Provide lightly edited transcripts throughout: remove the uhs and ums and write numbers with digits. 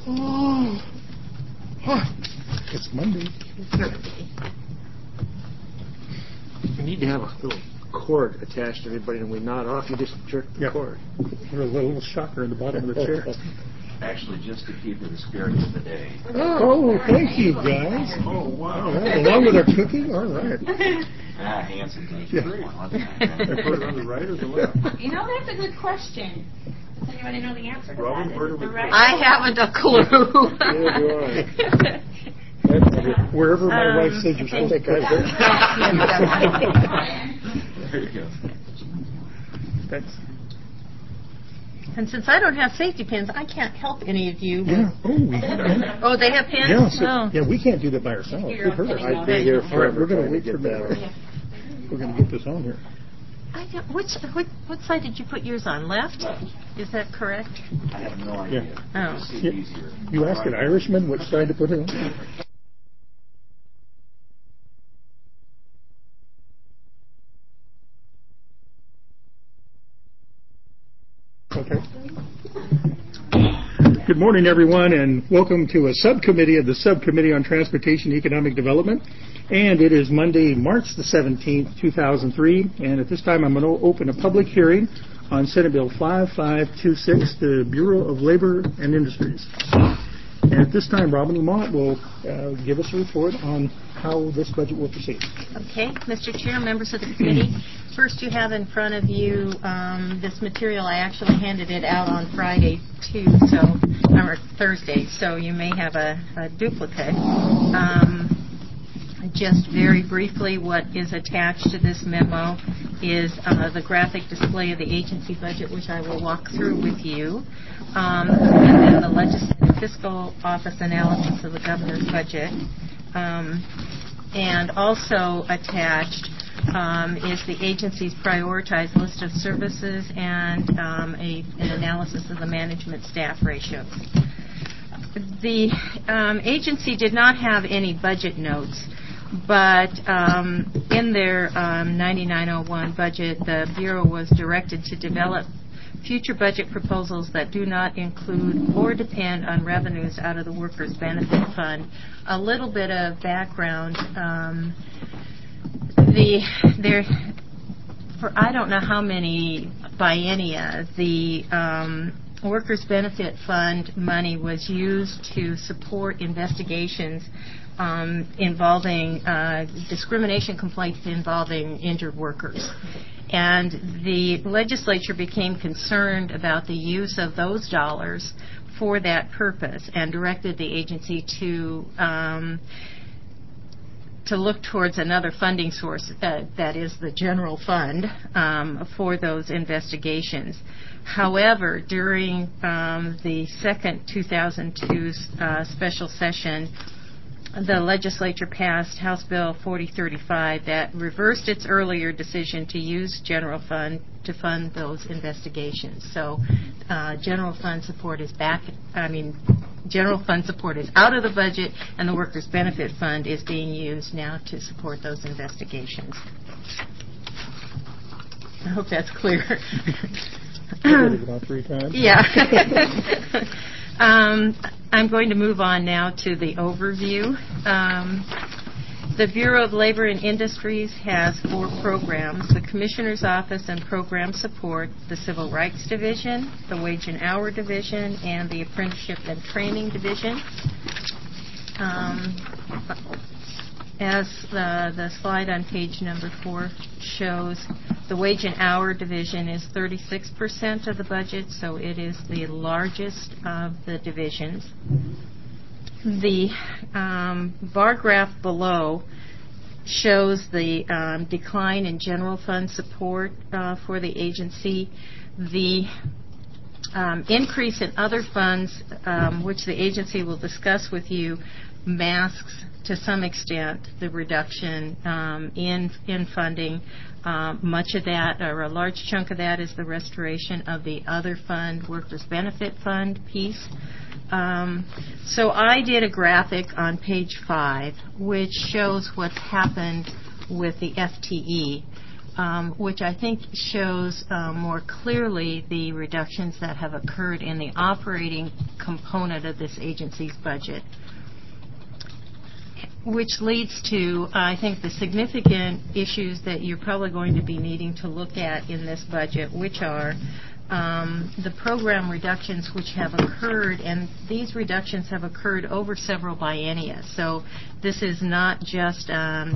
It's Monday. We need to have a little cord attached to everybody, and we nod off. You just jerk the cord. Put a little shocker in the bottom of the chair. Actually, just to keep in the spirit of the day. Oh, thank you, guys. Oh, wow. All right. Along with our cookie? All right. Hands and knees. Yeah. Put it on the right or the left? You know, that's a good question. Does anybody know the answer to Robin, that? where Is do it we the right? I haven't a clue. Wherever my wife says you're supposed to go. There you go. Thanks. And since I don't have safety pins, I can't help any of you. Yeah. Oh, we have that. Oh, they have pins? Yeah, so, Oh. yeah, we can't do that by ourselves. We've heard it. I'd be here All right, we're forever going to trying wait to for get a minute. that. We're going to get this on here. What side did you put yours on? Left? Is that correct? I have no idea. Oh. Just seemed easier. You ask an Irishman which side to put it on? Okay. Good morning, everyone, and welcome to a subcommittee of the Subcommittee on Transportation and Economic Development. And it is Monday, March the 17th, 2003. And at this time, I'm going to open a public hearing on Senate Bill 5526, the Bureau of Labor and Industries. And at this time, Robin Lamont will give us a report on how this budget will proceed. Okay, Mr. Chair, members of the committee, first you have in front of you this material. I actually handed it out on Friday too, or Thursday, so you may have a duplicate. Just very briefly, what is attached to this memo is the graphic display of the agency budget, which I will walk through with you, and then the Legislative Fiscal Office analysis of the governor's budget. And also attached is the agency's prioritized list of services and an analysis of the management staff ratios. The agency did not have any budget notes, but in their 9901 budget, the Bureau was directed to develop future budget proposals that do not include or depend on revenues out of the Workers' Benefit Fund. A little bit of background. For I don't know how many biennia, the Workers' Benefit Fund money was used to support investigations involving discrimination complaints involving injured workers. And the legislature became concerned about the use of those dollars for that purpose and directed the agency to look towards another funding source, that is the general fund, for those investigations. However, during the second 2002 special session, the legislature passed House Bill 4035 that reversed its earlier decision to use general fund to fund those investigations. So general fund support is general fund support is out of the budget, and the Workers' Benefit Fund is being used now to support those investigations. I hope that's clear. About 3 times. Yeah. I'm going to move on now to the overview. The Bureau of Labor and Industries has 4 programs: the Commissioner's Office and Program Support, the Civil Rights Division, the Wage and Hour Division, and the Apprenticeship and Training Division. As the slide on page number 4 shows, the Wage and Hour Division is 36% of the budget, so it is the largest of the divisions. The bar graph below shows the decline in general fund support for the agency. The increase in other funds, which the agency will discuss with you, masks to some extent the reduction in funding. Much of that, or a large chunk of that, is the restoration of the other fund, Workers' Benefit Fund piece. So I did a graphic on page 5 which shows what's happened with the FTE. which I think shows more clearly the reductions that have occurred in the operating component of this agency's budget, which leads to, I think, the significant issues that you're probably going to be needing to look at in this budget, which are the program reductions which have occurred, and these reductions have occurred over several biennia. So this is not just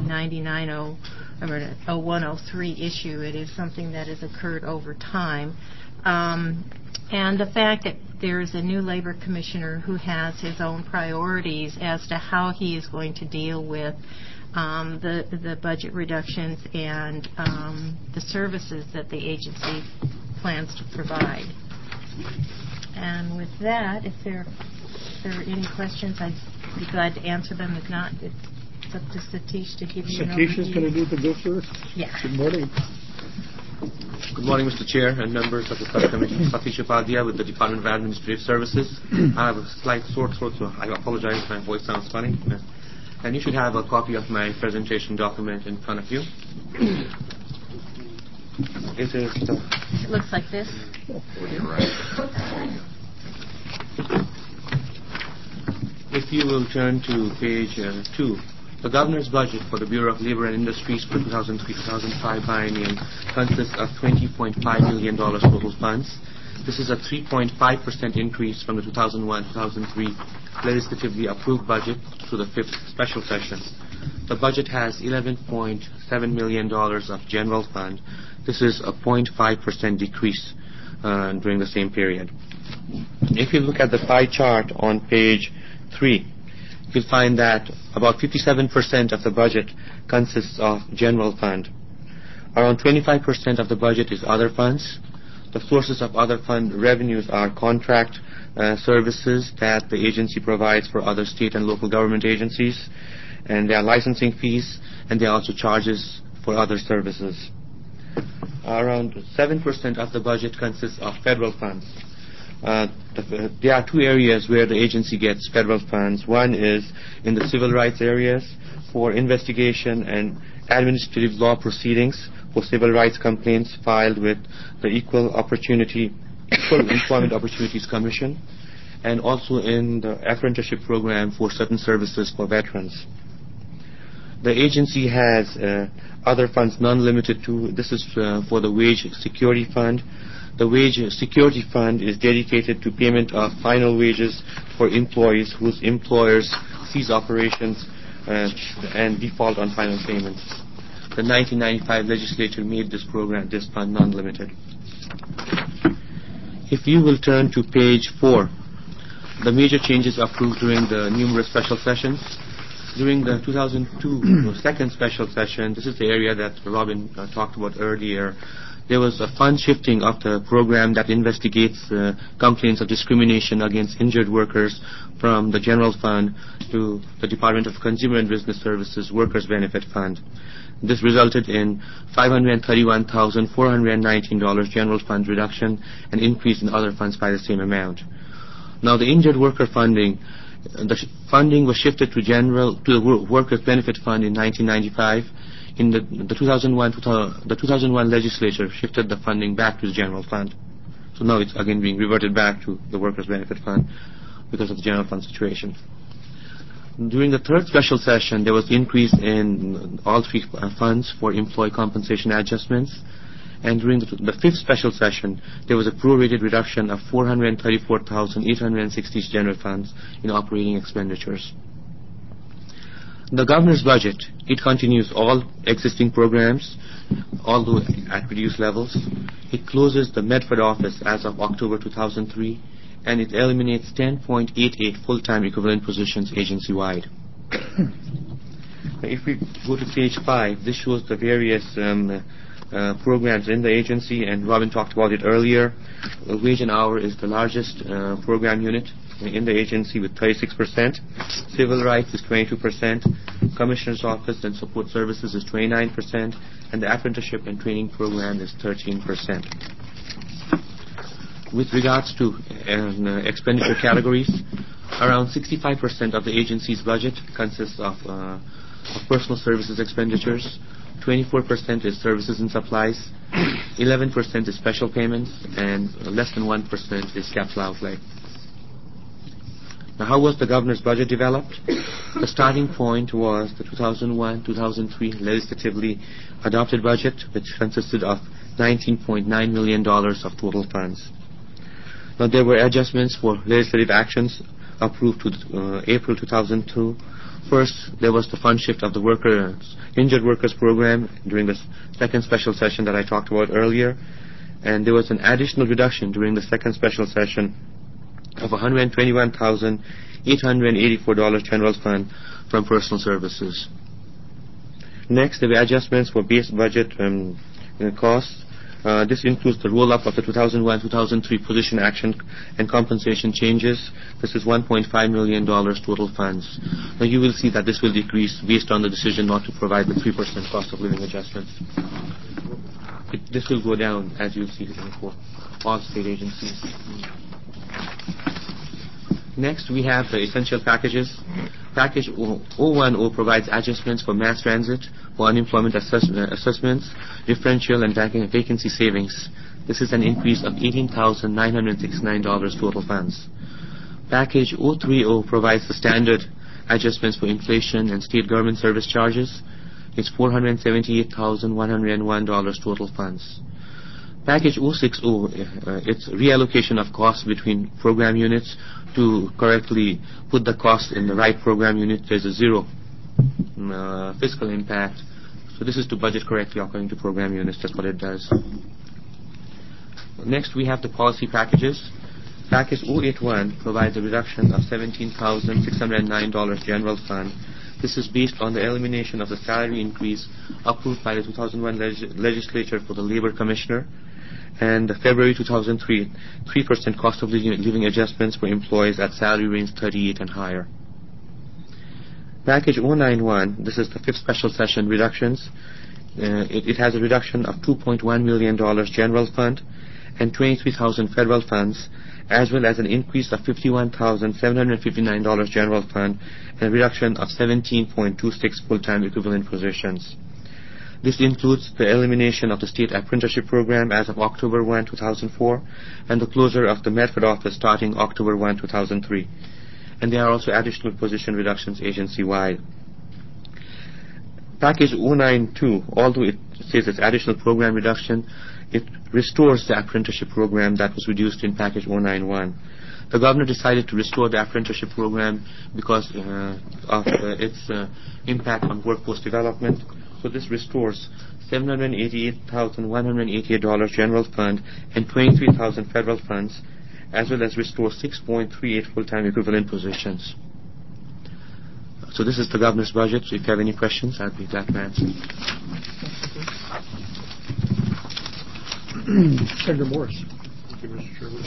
0103 issue. It is something that has occurred over time. And the fact that there is a new labor commissioner who has his own priorities as to how he is going to deal with the budget reductions and the services that the agency plans to provide. And with that, if there are any questions, I'd be glad to answer them. If not, it's up to Satish to give you an overview. Satish is going to do the go first. Yeah. Good morning. Good morning, Mr. Chair and members of the subcommittee. Satish Upadhyay with the Department of Administrative Services. I have a slight sore throat, so I apologize if my voice sounds funny. And you should have a copy of my presentation document in front of you. It looks like this. If you will turn to page 2, the Governor's budget for the Bureau of Labor and Industries for 2003-2005 biennium consists of $20.5 million total funds. This is a 3.5% increase from the 2001-2003 legislatively approved budget to the 5th special session. The budget has $11.7 million of general fund. This is a 0.5% decrease during the same period. If you look at the pie chart on page 3, you'll find that about 57% of the budget consists of general fund. Around 25% of the budget is other funds. The sources of other fund revenues are contract services that the agency provides for other state and local government agencies, and there are licensing fees, and there are also charges for other services. Around 7% of the budget consists of federal funds. There are two areas where the agency gets federal funds. One is in the civil rights areas for investigation and administrative law proceedings for civil rights complaints filed with the Equal Employment Opportunities Commission, and also in the apprenticeship program for certain services for veterans. The agency has other funds non-limited to, this is for the Wage Security Fund. The Wage Security Fund is dedicated to payment of final wages for employees whose employers cease operations and default on final payments. The 1995 legislature made this fund non-limited. If you will turn to page 4, the major changes approved during the numerous special sessions. During the 2002 second special session, this is the area that Robin talked about earlier, there was a fund shifting of the program that investigates complaints of discrimination against injured workers from the general fund to the Department of Consumer and Business Services Workers' Benefit Fund. This resulted in $531,419 general fund reduction and increase in other funds by the same amount. Now, the injured worker funding, the funding was shifted to the Workers' Benefit Fund in 1995. In the 2001 legislature shifted the funding back to the general fund. So now it's again being reverted back to the Workers' Benefit Fund because of the general fund situation. During the third special session, there was increase in all three funds for employee compensation adjustments. And during the fifth special session, there was a prorated reduction of 434,860 general funds in operating expenditures. The governor's budget, it continues all existing programs, although at reduced levels. It closes the Medford office as of October 2003, and it eliminates 10.88 full-time equivalent positions agency-wide. If we go to page 5, this shows the various programs in the agency, and Robin talked about it earlier. Wage and Hour is the largest program unit in the agency with 36%. Civil Rights is 22%. Commissioner's Office and Support Services is 29%. And the Apprenticeship and Training Program is 13%. With regards to expenditure categories, around 65% of the agency's budget consists of personal services expenditures, 24% is services and supplies, 11% is special payments, and less than 1% is capital outlay. Now, how was the governor's budget developed? The starting point was the 2001-2003 legislatively adopted budget, which consisted of $19.9 million of total funds. Now, there were adjustments for legislative actions approved to April 2002. First, there was the fund shift of the Injured Workers Program during the second special session that I talked about earlier, and there was an additional reduction during the second special session of $121,884 general fund from personal services. Next, there were adjustments for base budget costs. This includes the roll-up of the 2001-2003 position action and compensation changes. This is $1.5 million total funds. Now you will see that this will decrease based on the decision not to provide the 3% cost of living adjustments. This will go down, as you'll see for all state agencies. Next, we have the essential packages. Package 010 provides adjustments for mass transit, for unemployment assessments, differential and vacancy savings. This is an increase of $18,969 total funds. Package 030 provides the standard adjustments for inflation and state government service charges. It's $478,101 total funds. Package 060, it's reallocation of costs between program units to correctly put the cost in the right program unit. There's a zero fiscal impact. So this is to budget correctly according to program units. That's what it does. Next, we have the policy packages. Package 081 provides a reduction of $17,609 general fund. This is based on the elimination of the salary increase approved by the 2001 legislature for the labor commissioner, and the February 2003 3% cost of living adjustments for employees at salary range 38 and higher. Package 091, this is the fifth special session reductions. It has a reduction of $2.1 million general fund and $23,000 federal funds, as well as an increase of $51,759 general fund and a reduction of 17.26 full-time equivalent positions. This includes the elimination of the state apprenticeship program as of October 1, 2004, and the closure of the Medford office starting October 1, 2003. And there are also additional position reductions agency-wide. Package 092, although it says it's additional program reduction, it restores the apprenticeship program that was reduced in Package 091. The governor decided to restore the apprenticeship program because of its impact on workforce development. So this restores $788,188 general fund and $23,000 federal funds, as well as restores 6.38 full-time equivalent positions. So this is the governor's budget. So if you have any questions, I'd be glad to answer. Senator Morris. Thank you, Mr. Chairman.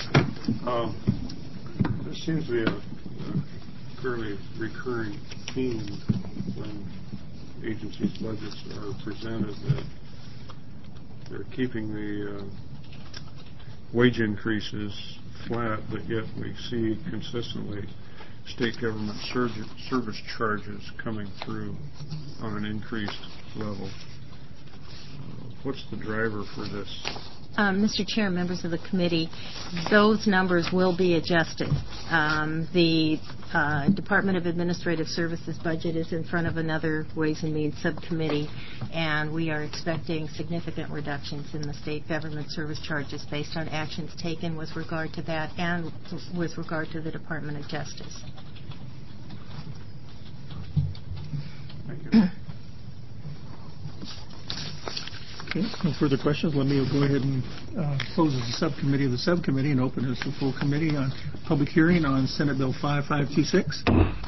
There seems to be a fairly recurring theme when agencies' budgets are presented that they're keeping the wage increases flat, but yet we see consistently state government service charges coming through on an increased level. What's the driver for this? Mr. Chair, members of the committee, those numbers will be adjusted. The Department of Administrative Services budget is in front of another Ways and Means subcommittee, and we are expecting significant reductions in the state government service charges based on actions taken with regard to that and with regard to the Department of Justice. Thank you. Okay, no further questions. Let me go ahead and close the subcommittee of the subcommittee and open this to full committee on public hearing on Senate Bill 5526.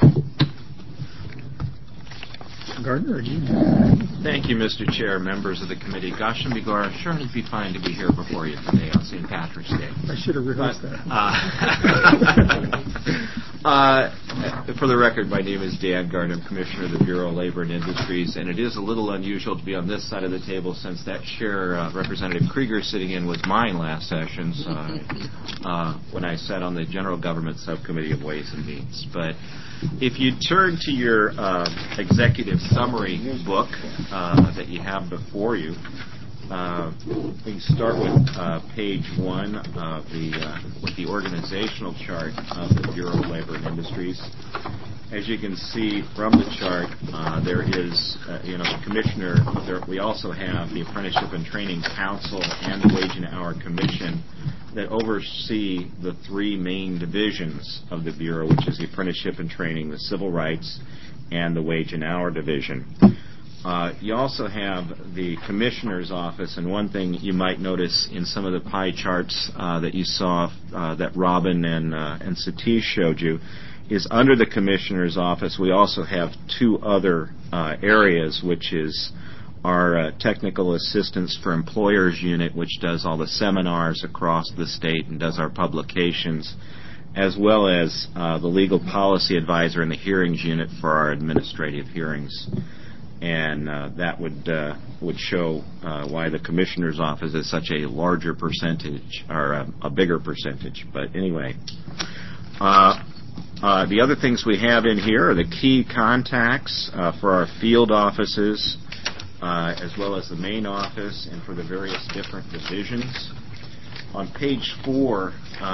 Gardner, are you? Thank you, Mr. Chair, members of the committee. Gosh and Begor, sure it'd be fine to be here before you today on St. Patrick's Day. I should have rehearsed that. For the record, my name is Dan Gardner, Commissioner of the Bureau of Labor and Industries, and it is a little unusual to be on this side of the table since that chair Representative Krieger sitting in was mine last session when I sat on the General Government Subcommittee of Ways and Means. But if you turn to your executive summary book that you have before you, we start with page 1 of with the organizational chart of the Bureau of Labor and Industries. As you can see from the chart, there is, the commissioner. We also have the Apprenticeship and Training Council and the Wage and Hour Commission that oversee the 3 main divisions of the Bureau, which is the Apprenticeship and Training, the Civil Rights, and the Wage and Hour Division. You also have the Commissioner's Office, and one thing you might notice in some of the pie charts that you saw that Robin and Satish showed you is under the Commissioner's Office we also have 2 other areas, which is our Technical Assistance for Employers Unit, which does all the seminars across the state and does our publications, as well as the Legal Policy Advisor and the Hearings Unit for our administrative hearings. And that would show why the Commissioner's Office is such a larger percentage, or a bigger percentage. But anyway, the other things we have in here are the key contacts for our field offices, as well as the main office, and for the various different divisions. On page 4,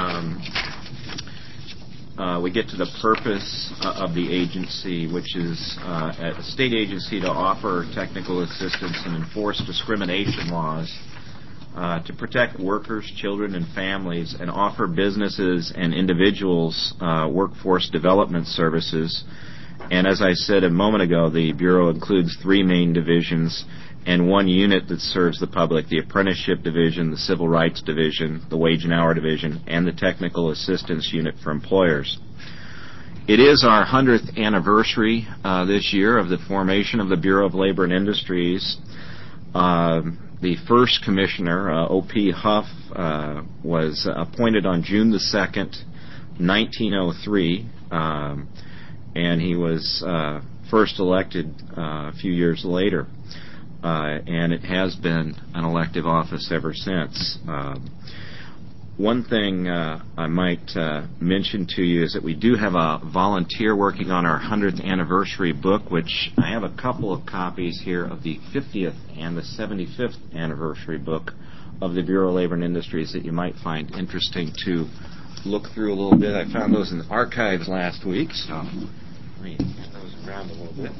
we get to the purpose of the agency, which is a state agency to offer technical assistance and enforce discrimination laws to protect workers, children, and families, and offer businesses and individuals workforce development services. And as I said a moment ago, the Bureau includes 3 main divisions and 1 unit that serves the public: the Apprenticeship Division, the Civil Rights Division, the Wage and Hour Division, and the Technical Assistance Unit for Employers. It is our 100th anniversary this year of the formation of the Bureau of Labor and Industries. The first commissioner, O.P. Huff, was appointed on June the 2nd, 1903, and he was first elected a few years later. And it has been an elective office ever since. One thing I might mention to you is that we do have a volunteer working on our 100th anniversary book, which I have a couple of copies here of the 50th and the 75th anniversary book of the Bureau of Labor and Industries that you might find interesting to look through a little bit. I found those in the archives last week, so let me get those around a little bit.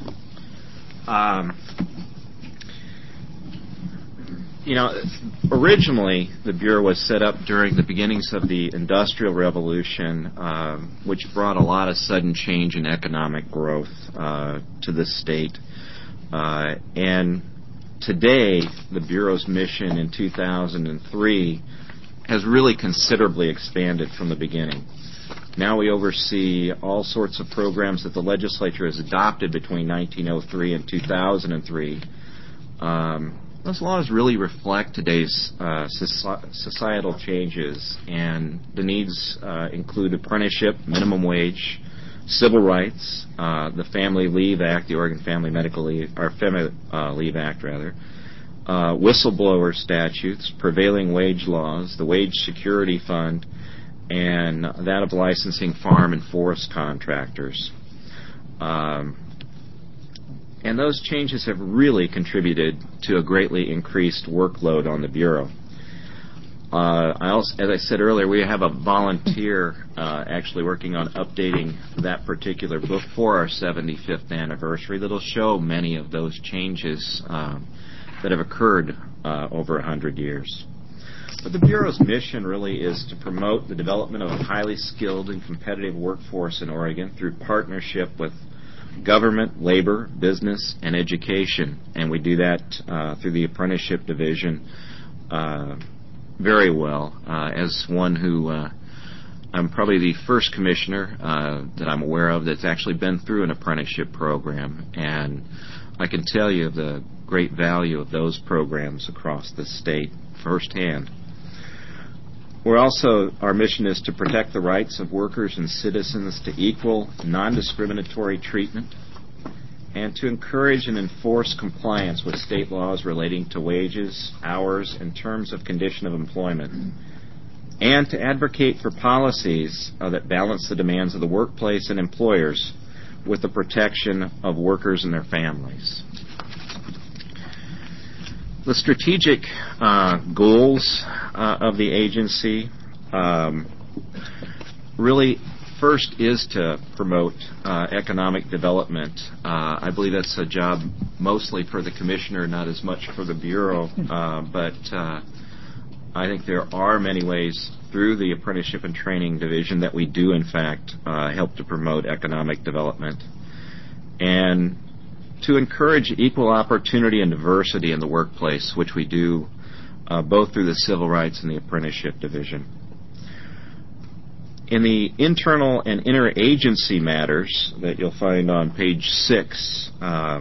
Originally, the Bureau was set up during the beginnings of the Industrial Revolution, which brought a lot of sudden change in economic growth to the state. And today, the Bureau's mission in 2003 has really considerably expanded from the beginning. Now we oversee all sorts of programs that the legislature has adopted between 1903 and 2003. Those laws really reflect today's societal changes, and the needs include apprenticeship, minimum wage, civil rights, the Family Leave Act, the Oregon Family Medical Leave, or Family Leave Act rather, whistleblower statutes, prevailing wage laws, the Wage Security Fund, and that of licensing farm and forest contractors. And those changes have really contributed to a greatly increased workload on the Bureau. As I said earlier, we have a volunteer actually working on updating that particular book for our 75th anniversary that will show many of those changes that have occurred over 100 years. But the Bureau's mission really is to promote the development of a highly skilled and competitive workforce in Oregon through partnership with government, labor, business, and education. And we do that through the Apprenticeship Division very well. As one who I'm probably the first commissioner that I'm aware of that's actually been through an apprenticeship program, and I can tell you the great value of those programs across the state firsthand. Our mission is to protect the rights of workers and citizens to equal, non-discriminatory treatment, and to encourage and enforce compliance with state laws relating to wages, hours, and terms of condition of employment, and to advocate for policies that balance the demands of the workplace and employers with the protection of workers and their families. The strategic goals of the agency really first is to promote economic development. I believe that's a job mostly for the Commissioner, not as much for the Bureau, but I think there are many ways through the Apprenticeship and Training Division that we do, in fact, help to promote economic development. And to encourage equal opportunity and diversity in the workplace, which we do both through the Civil Rights and the Apprenticeship Division. In the internal and interagency matters that you'll find on page 6,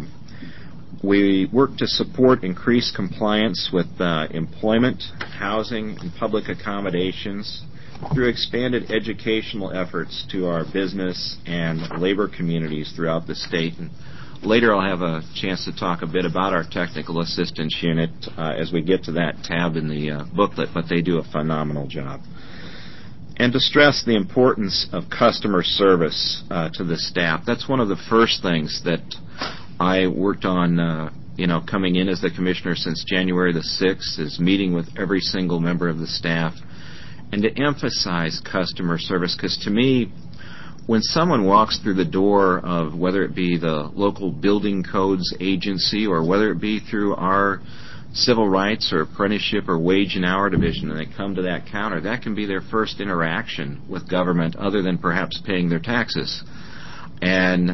we work to support increased compliance with employment, housing, and public accommodations through expanded educational efforts to our business and labor communities throughout the state. And later I'll have a chance to talk a bit about our technical assistance unit as we get to that tab in the booklet, but they do a phenomenal job. And to stress the importance of customer service to the staff. That's one of the first things that I worked on, coming in as the Commissioner since January the 6th, is meeting with every single member of the staff and to emphasize customer service, because to me, when someone walks through the door of whether it be the local building codes agency or whether it be through our civil rights or apprenticeship or wage and hour division and they come to that counter, that can be their first interaction with government other than perhaps paying their taxes. And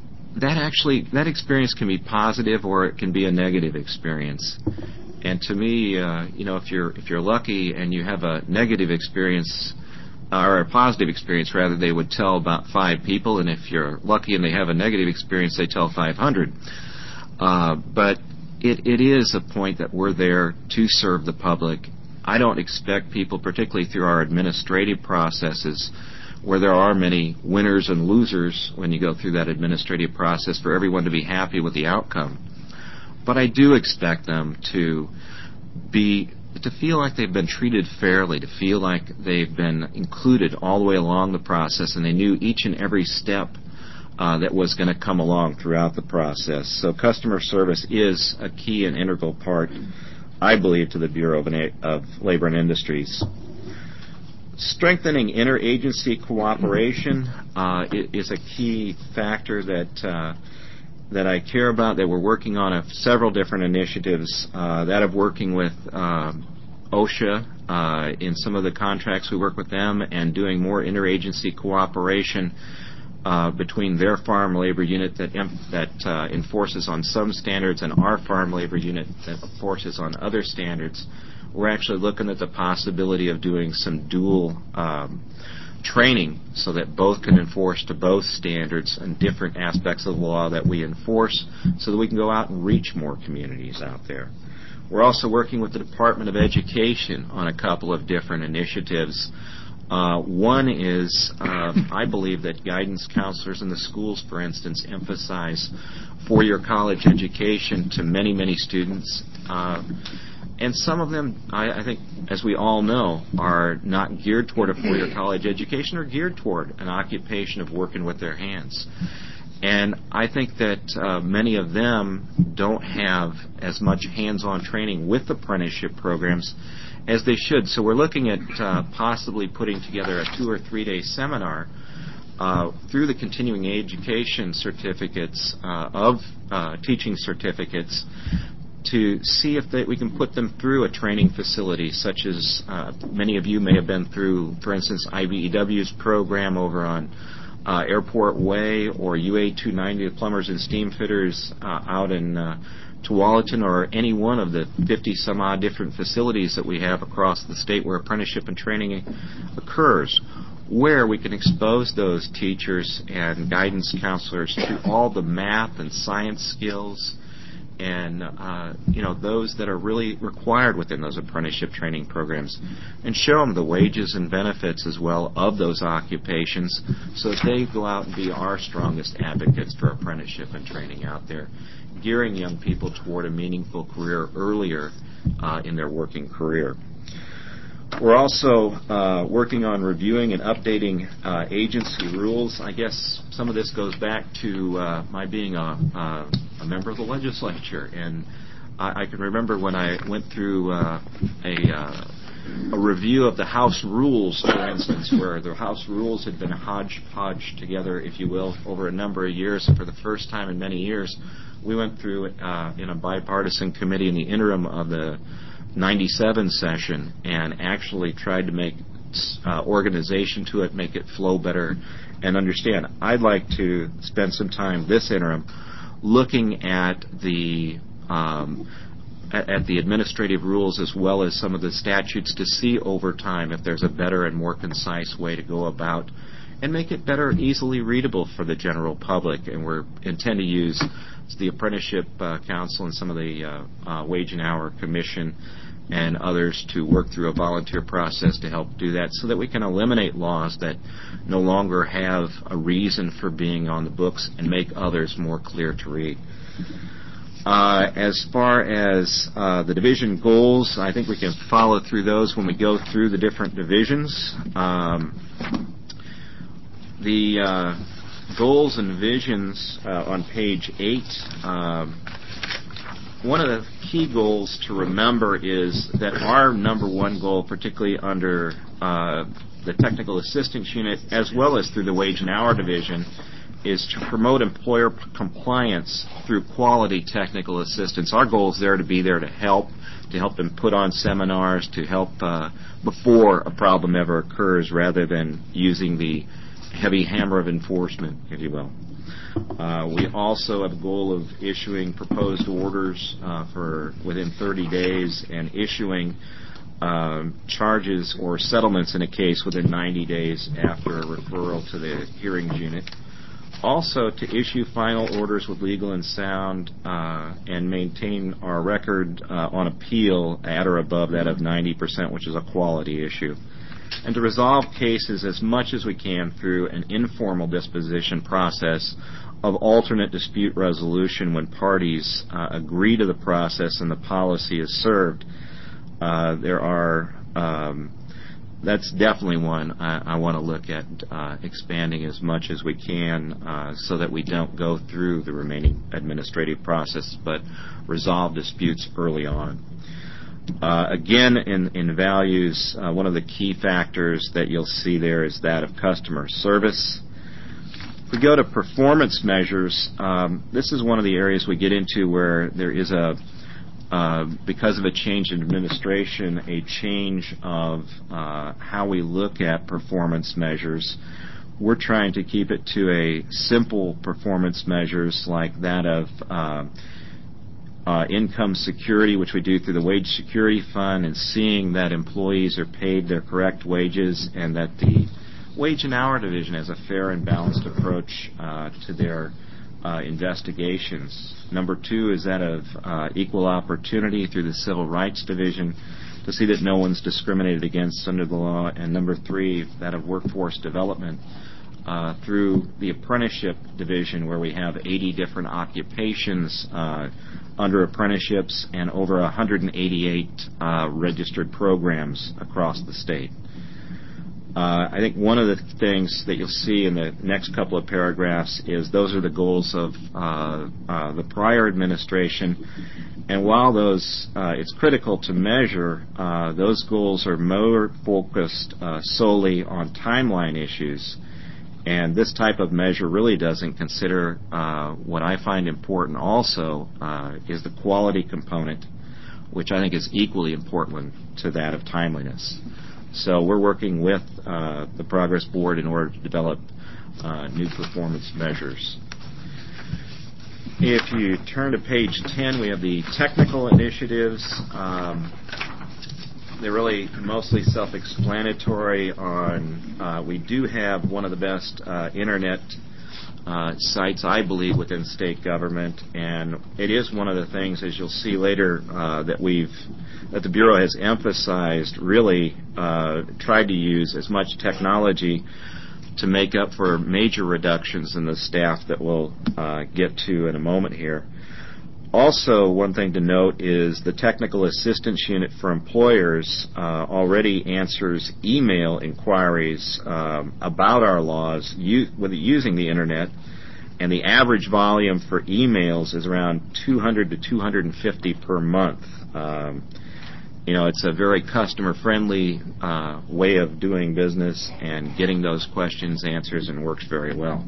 that experience can be positive or it can be a negative experience. And to me, if you're lucky and you have a negative experience, or a positive experience rather, they would tell about 5 people, and if you're lucky and they have a negative experience, they tell 500. But it is a point that we're there to serve the public. I don't expect people, particularly through our administrative processes, where there are many winners and losers when you go through that administrative process, for everyone to be happy with the outcome. But I do expect them to feel like they've been treated fairly, to feel like they've been included all the way along the process, and they knew each and every step that was going to come along throughout the process. So customer service is a key and integral part, I believe, to the Bureau of Labor and Industries. Strengthening interagency cooperation is a key factor that I care about, that we're working on several different initiatives, that of working with OSHA in some of the contracts we work with them, and doing more interagency cooperation between their farm labor unit that enforces on some standards and our farm labor unit that enforces on other standards. We're actually looking at the possibility of doing some dual training so that both can enforce to both standards and different aspects of the law that we enforce, so that we can go out and reach more communities out there. We're also working with the Department of Education on a couple of different initiatives. One is, I believe that guidance counselors in the schools, for instance, emphasize four-year college education to many, many students. And some of them, I think, as we all know, are not geared toward a four-year college education, or geared toward an occupation of working with their hands. And I think that many of them don't have as much hands-on training with apprenticeship programs as they should. So we're looking at possibly putting together a 2 or 3 day seminar through the continuing education certificates of teaching certificates, to see if we can put them through a training facility, such as many of you may have been through, for instance, IBEW's program over on Airport Way, or UA 290, the plumbers and steam fitters out in Tualatin, or any one of the 50 some odd different facilities that we have across the state where apprenticeship and training occurs, where we can expose those teachers and guidance counselors to all the math and science skills and those that are really required within those apprenticeship training programs, and show them the wages and benefits as well of those occupations, so that they go out and be our strongest advocates for apprenticeship and training out there, gearing young people toward a meaningful career earlier in their working career. We're also working on reviewing and updating agency rules. I guess some of this goes back to my being a member of the legislature, and I can remember when I went through a review of the House rules, for instance, where the House rules had been hodgepodge together, if you will, over a number of years, and for the first time in many years, we went through in a bipartisan committee in the interim of the 97 session and actually tried to make organization to it, make it flow better, and understand. I'd like to spend some time this interim looking at the administrative rules as well as some of the statutes to see over time if there's a better and more concise way to go about and make it better, easily readable for the general public. And we intend to use the Apprenticeship Council and some of the Wage and Hour Commission and others to work through a volunteer process to help do that, so that we can eliminate laws that no longer have a reason for being on the books and make others more clear to read. As far as the division goals, I think we can follow through those when we go through the different divisions. The goals and visions on page 8, one of the key goals to remember is that our number one goal, particularly under the Technical Assistance Unit, as well as through the Wage and Hour Division, is to promote employer compliance through quality technical assistance. Our goal is there to be there to help them put on seminars, to help before a problem ever occurs, rather than using the heavy hammer of enforcement, if you will. We also have a goal of issuing proposed orders for within 30 days and issuing charges or settlements in a case within 90 days after a referral to the hearings unit. Also, to issue final orders with legal and sound and maintain our record on appeal at or above that of 90%, which is a quality issue. And to resolve cases as much as we can through an informal disposition process of alternate dispute resolution when parties agree to the process and the policy is served. That's definitely one I want to look at expanding as much as we can so that we don't go through the remaining administrative process but resolve disputes early on. Again, in values, one of the key factors that you'll see there is that of customer service. If we go to performance measures, this is one of the areas we get into where there is because of a change in administration, a change of how we look at performance measures. We're trying to keep it to a simple performance measures like that of income security, which we do through the Wage Security Fund, and seeing that employees are paid their correct wages and that the Wage and Hour Division has a fair and balanced approach to their investigations. Number 2 is that of equal opportunity through the Civil Rights Division to see that no one's discriminated against under the law. And number 3, that of workforce development through the Apprenticeship Division, where we have 80 different occupations under apprenticeships and over 188 registered programs across the state. I think one of the things that you'll see in the next couple of paragraphs is those are the goals of the prior administration. And while those it's critical to measure, those goals are more focused solely on timeline issues. And this type of measure really doesn't consider what I find important also is the quality component, which I think is equally important to that of timeliness. So we're working with the Progress Board in order to develop new performance measures. If you turn to page 10, we have the technical initiatives. They're really mostly self-explanatory on, we do have one of the best internet sites, I believe, within state government, and it is one of the things, as you'll see later, that the Bureau has emphasized, really tried to use as much technology to make up for major reductions in the staff that we'll get to in a moment here. Also, one thing to note is the Technical Assistance Unit for Employers already answers email inquiries about our laws using the Internet, and the average volume for emails is around 200 to 250 per month. It's a very customer-friendly way of doing business and getting those questions answers, and works very well.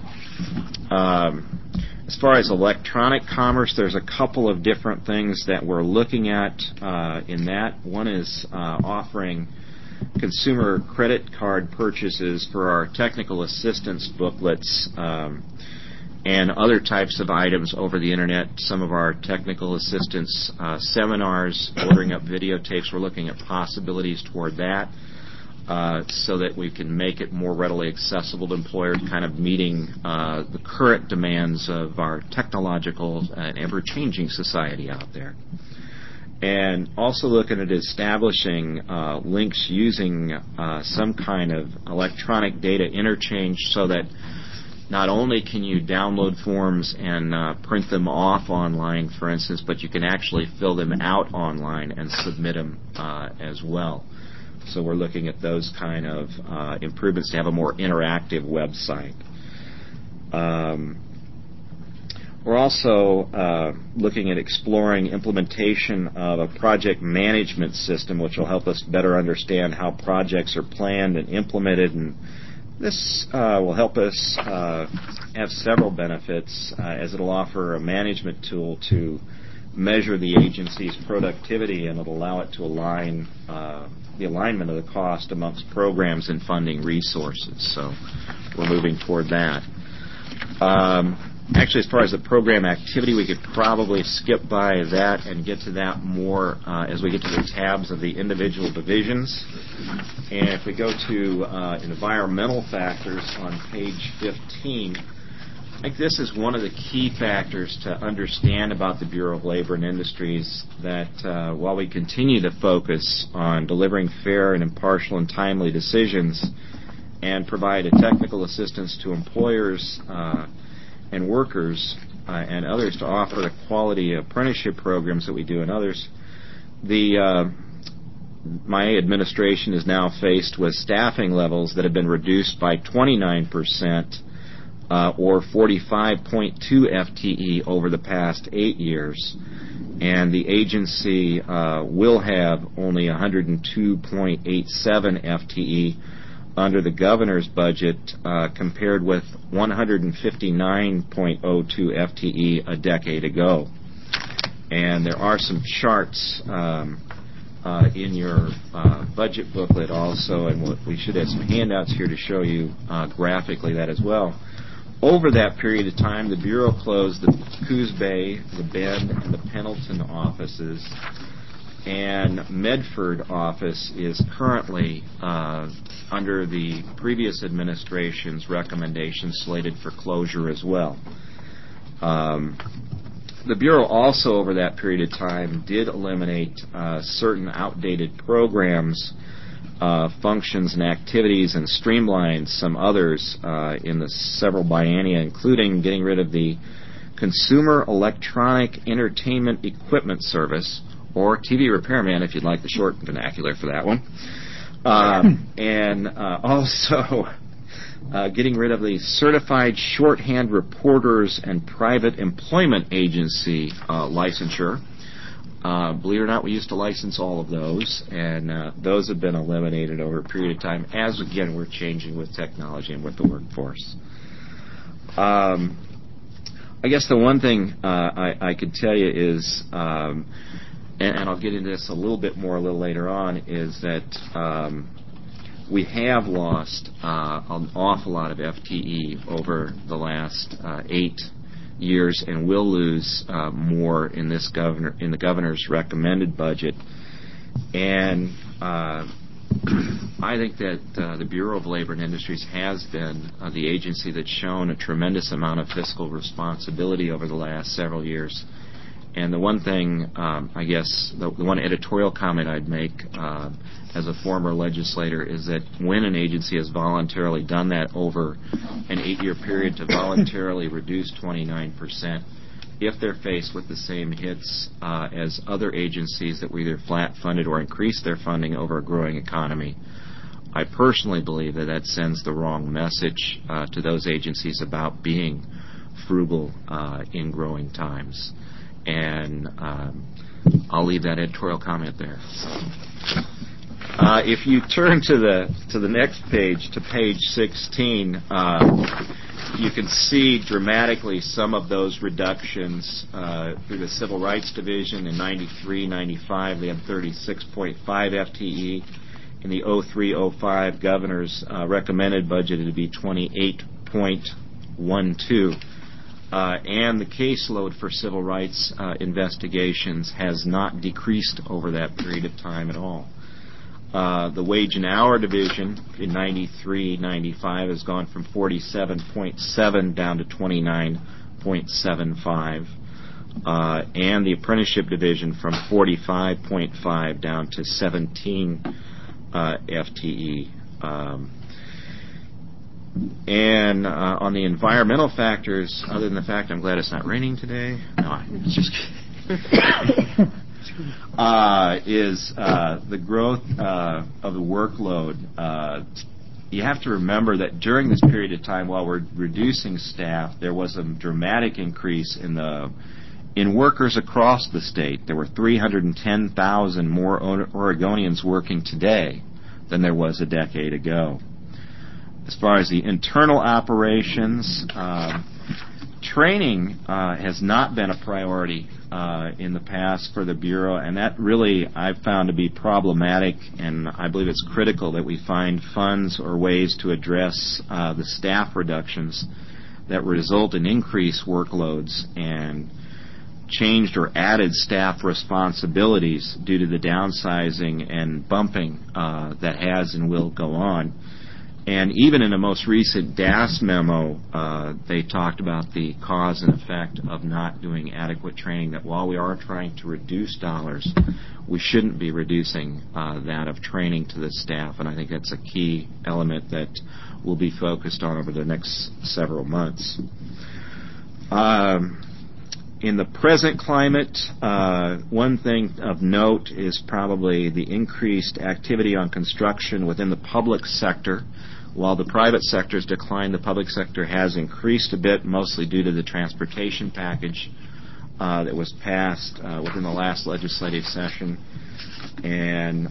As far as electronic commerce, there's a couple of different things that we're looking at in that. One is offering consumer credit card purchases for our technical assistance booklets and other types of items over the Internet. Some of our technical assistance seminars, ordering up videotapes, we're looking at possibilities toward that. So that we can make it more readily accessible to employers, kind of meeting the current demands of our technological and ever-changing society out there. And also looking at establishing links using some kind of electronic data interchange, so that not only can you download forms and print them off online, for instance, but you can actually fill them out online and submit them as well. So we're looking at those kind of improvements to have a more interactive website. We're also looking at exploring implementation of a project management system, which will help us better understand how projects are planned and implemented. And this will help us have several benefits, as it'll offer a management tool to measure the agency's productivity, and it'll allow it to align the alignment of the cost amongst programs and funding resources. So we're moving toward that. Actually, as far as the program activity, we could probably skip by that and get to that more as we get to the tabs of the individual divisions. And if we go to environmental factors on page 15, I think this is one of the key factors to understand about the Bureau of Labor and Industries, that while we continue to focus on delivering fair and impartial and timely decisions and provide a technical assistance to employers and workers and others to offer the quality apprenticeship programs that we do and others, my administration is now faced with staffing levels that have been reduced by 29%. Or 45.2 FTE over the past 8 years. And the agency will have only 102.87 FTE under the governor's budget, compared with 159.02 FTE a decade ago. And there are some charts in your budget booklet also, and we should have some handouts here to show you graphically that as well. Over that period of time, the Bureau closed the Coos Bay, the Bend, and the Pendleton offices, and Medford office is currently, under the previous administration's recommendation, slated for closure as well. The Bureau also, over that period of time, did eliminate certain outdated programs, functions and activities, and streamlined some others in the several biennia, including getting rid of the Consumer Electronic Entertainment Equipment Service, or TV Repairman, if you'd like the short vernacular for that one, and also getting rid of the Certified Shorthand Reporters and Private Employment Agency licensure. Believe it or not, we used to license all of those, and those have been eliminated over a period of time, as, again, we're changing with technology and with the workforce. I guess the one thing I could tell you is, and I'll get into this a little bit more a little later on, is that we have lost an awful lot of FTE over the last 8 years, and will lose more in the governor's recommended budget. And I think that the Bureau of Labor and Industries has been the agency that's shown a tremendous amount of fiscal responsibility over the last several years. And the one thing, I guess, the one editorial comment I'd make as a former legislator is that when an agency has voluntarily done that over an 8-year period to voluntarily reduce 29%, if they're faced with the same hits as other agencies that were either flat funded or increased their funding over a growing economy, I personally believe that that sends the wrong message to those agencies about being frugal in growing times. And I'll leave that editorial comment there. If you turn to the next page, to page 16, you can see dramatically some of those reductions through the Civil Rights Division. In 93-95, they had 36.5 FTE. In the 03-05, Governor's recommended budget to be 28.12. And the caseload for civil rights investigations has not decreased over that period of time at all. The Wage and Hour Division in 93-95 has gone from 47.7 down to 29.75. And the Apprenticeship Division from 45.5 down to 17 FTE. And on the environmental factors, other than the fact I'm glad it's not raining today, no, I'm just kidding. Is the growth of the workload. You have to remember that during this period of time, while we're reducing staff, there was a dramatic increase in workers across the state. There were 310,000 more Oregonians working today than there was a decade ago. As far as the internal operations, training has not been a priority in the past for the Bureau, and that really I've found to be problematic, and I believe it's critical that we find funds or ways to address the staff reductions that result in increased workloads and changed or added staff responsibilities due to the downsizing and bumping that has and will go on. And even in a most recent DAS memo, they talked about the cause and effect of not doing adequate training, that while we are trying to reduce dollars, we shouldn't be reducing that of training to the staff. And I think that's a key element that will be focused on over the next several months. In the present climate, one thing of note is probably the increased activity on construction within the public sector. While the private sector has declined, the public sector has increased a bit, mostly due to the transportation package that was passed within the last legislative session. And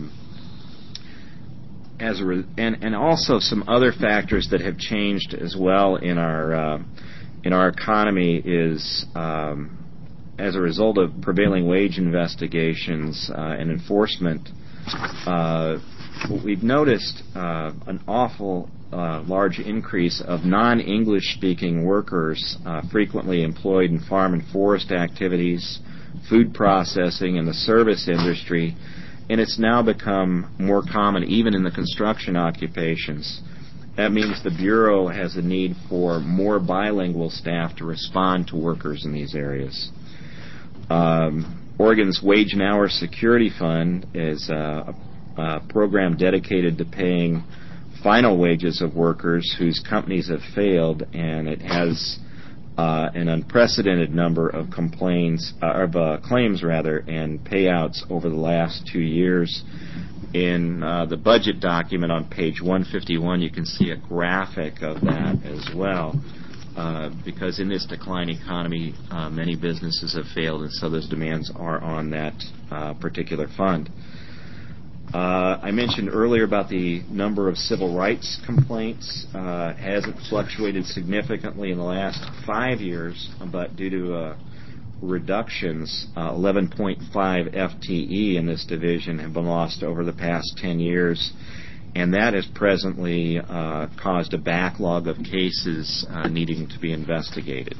and also some other factors that have changed as well in our economy is as a result of prevailing wage investigations and enforcement. We've noticed an awful large increase of non-English speaking workers frequently employed in farm and forest activities, food processing, and the service industry, and it's now become more common even in the construction occupations. That means the Bureau has a need for more bilingual staff to respond to workers in these areas. Oregon's Wage and Hour Security Fund is a program dedicated to paying final wages of workers whose companies have failed, and it has an unprecedented number of claims and payouts over the last 2 years. In the budget document on page 151, you can see a graphic of that as well, because in this declining economy, many businesses have failed, and so those demands are on that particular fund. I mentioned earlier about the number of civil rights complaints. Hasn't fluctuated significantly in the last 5 years, but due to reductions, 11.5 FTE in this division have been lost over the past 10 years, and that has presently caused a backlog of cases needing to be investigated.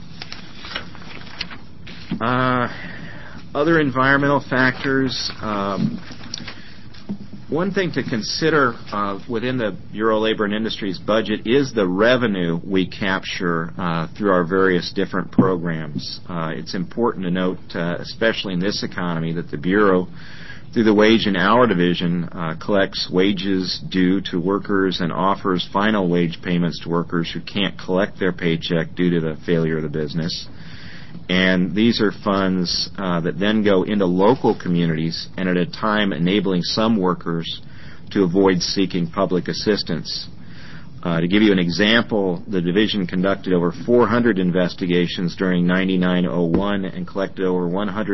Other environmental factors. One thing to consider within the Bureau of Labor and Industries budget is the revenue we capture through our various different programs. It's important to note, especially in this economy, that the Bureau, through the Wage and Hour Division, collects wages due to workers and offers final wage payments to workers who can't collect their paycheck due to the failure of the business. And these are funds that then go into local communities and at a time enabling some workers to avoid seeking public assistance. To give you an example, the division conducted over 400 investigations during 9901 and collected over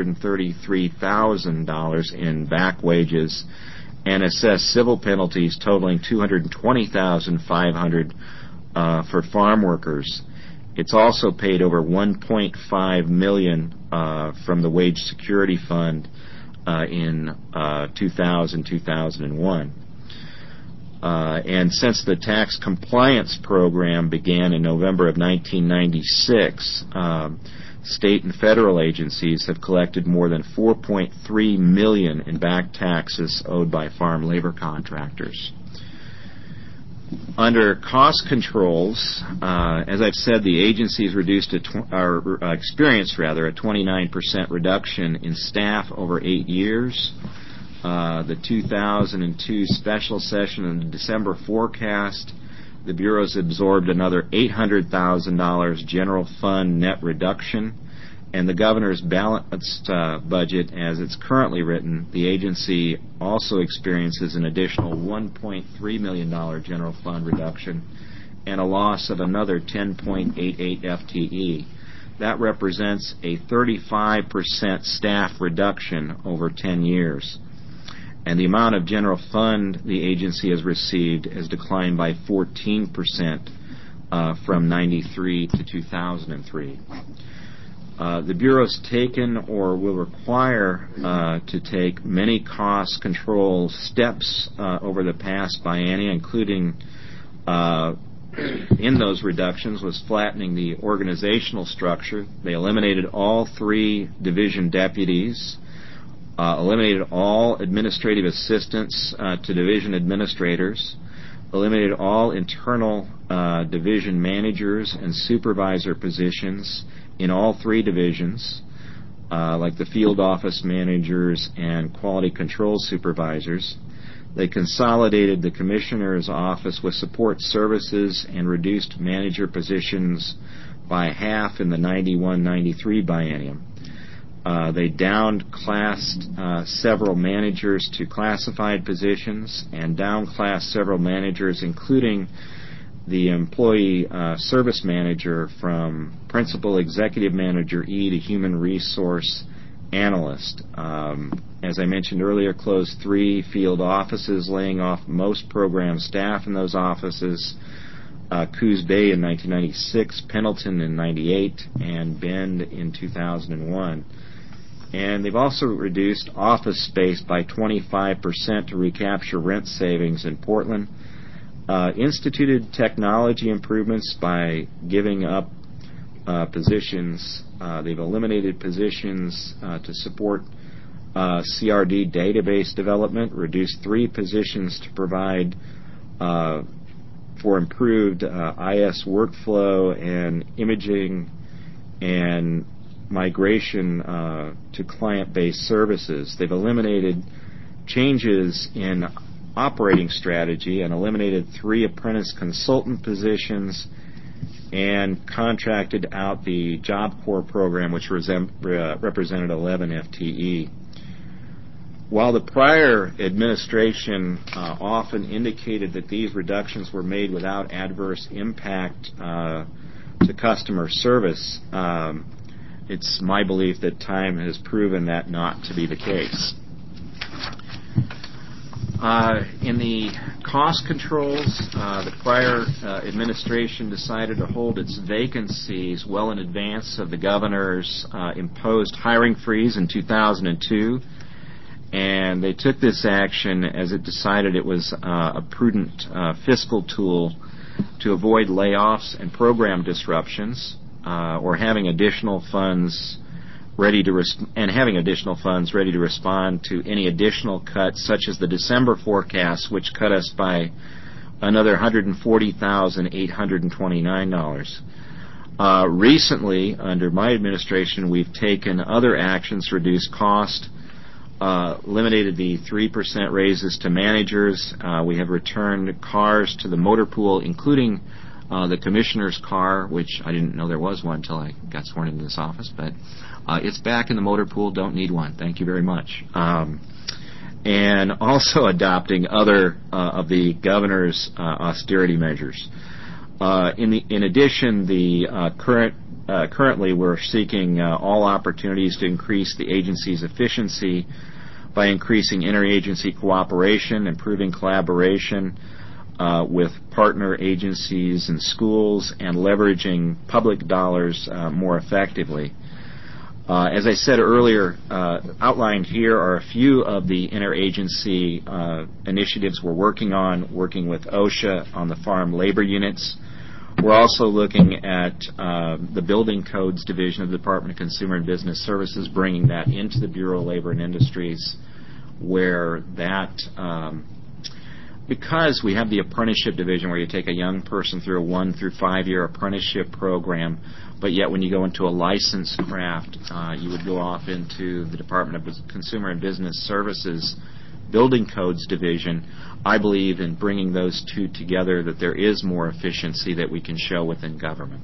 $133,000 in back wages and assessed civil penalties totaling $220,500 for farm workers. It's also paid over $1.5 million from the Wage Security Fund in 2000-2001. And since the tax compliance program began in November of 1996, state and federal agencies have collected more than $4.3 million in back taxes owed by farm labor contractors. Under cost controls, as I've said, the agencies experienced a 29% reduction in staff over 8 years. The 2002 special session and the December forecast, the Bureau's absorbed another $800,000 general fund net reduction. And the governor's balanced budget, as it's currently written, the agency also experiences an additional $1.3 million general fund reduction and a loss of another 10.88 FTE. That represents a 35% staff reduction over 10 years. And the amount of general fund the agency has received has declined by 14% from 93 to 2003. The Bureau's taken or will require to take many cost control steps over the past biennium, including in those reductions was flattening the organizational structure. They eliminated all 3 division deputies, eliminated all administrative assistants to division administrators, eliminated all internal division managers and supervisor positions in all 3 divisions, like the field office managers and quality control supervisors. They consolidated the commissioner's office with support services and reduced manager positions by half in the 91-93 biennium. They downclassed several managers to classified positions and downclassed several managers, including the employee service manager, from principal executive manager E to human resource analyst. As I mentioned earlier, closed 3 field offices, laying off most program staff in those offices. Coos Bay in 1996, Pendleton in 98, and Bend in 2001. And they've also reduced office space by 25% to recapture rent savings in Portland. Instituted technology improvements by giving up positions. They've eliminated positions to support CRD database development, reduced 3 positions to provide for improved IS workflow and imaging and migration to client-based services. They've eliminated changes in operating strategy and eliminated 3 apprentice consultant positions and contracted out the Job Corps program, which represented 11 FTE. While the prior administration often indicated that these reductions were made without adverse impact to customer service, it's my belief that time has proven that not to be the case. In the cost controls, the prior administration decided to hold its vacancies well in advance of the governor's imposed hiring freeze in 2002. And they took this action as it decided it was a prudent fiscal tool to avoid layoffs and program disruptions or having additional funds and having additional funds ready to respond to any additional cuts, such as the December forecast, which cut us by another $140,829. Recently, under my administration, we've taken other actions to reduce cost, eliminated the 3% raises to managers. We have returned cars to the motor pool, including the commissioner's car, which I didn't know there was one until I got sworn into this office, but it's back in the motor pool. Don't need one. Thank you very much. And also adopting other of the governor's austerity measures. In addition, currently we're seeking all opportunities to increase the agency's efficiency by increasing interagency cooperation, improving collaboration with partner agencies and schools, and leveraging public dollars more effectively. As I said earlier, outlined here are a few of the interagency initiatives we're working with OSHA on the farm labor units. We're also looking at the Building Codes Division of the Department of Consumer and Business Services, bringing that into the Bureau of Labor and Industries, where that, because we have the apprenticeship division where you take a young person through a 1 through 5 year apprenticeship program, but yet when you go into a licensed craft, you would go off into the Department of Consumer and Business Services Building Codes Division. I believe in bringing those two together that there is more efficiency that we can show within government.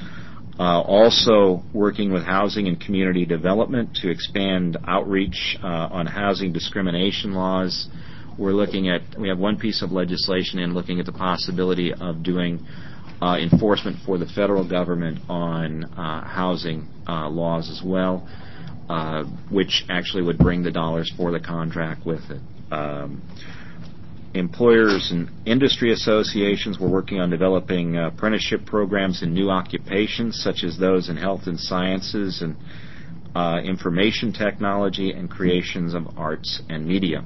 Also working with housing and community development to expand outreach on housing discrimination laws. We have one piece of legislation in looking at the possibility of doing enforcement for the federal government on housing laws as well, which actually would bring the dollars for the contract with it. Employers and industry associations, we're working on developing apprenticeship programs in new occupations, such as those in health and sciences and information technology and creations of arts and media.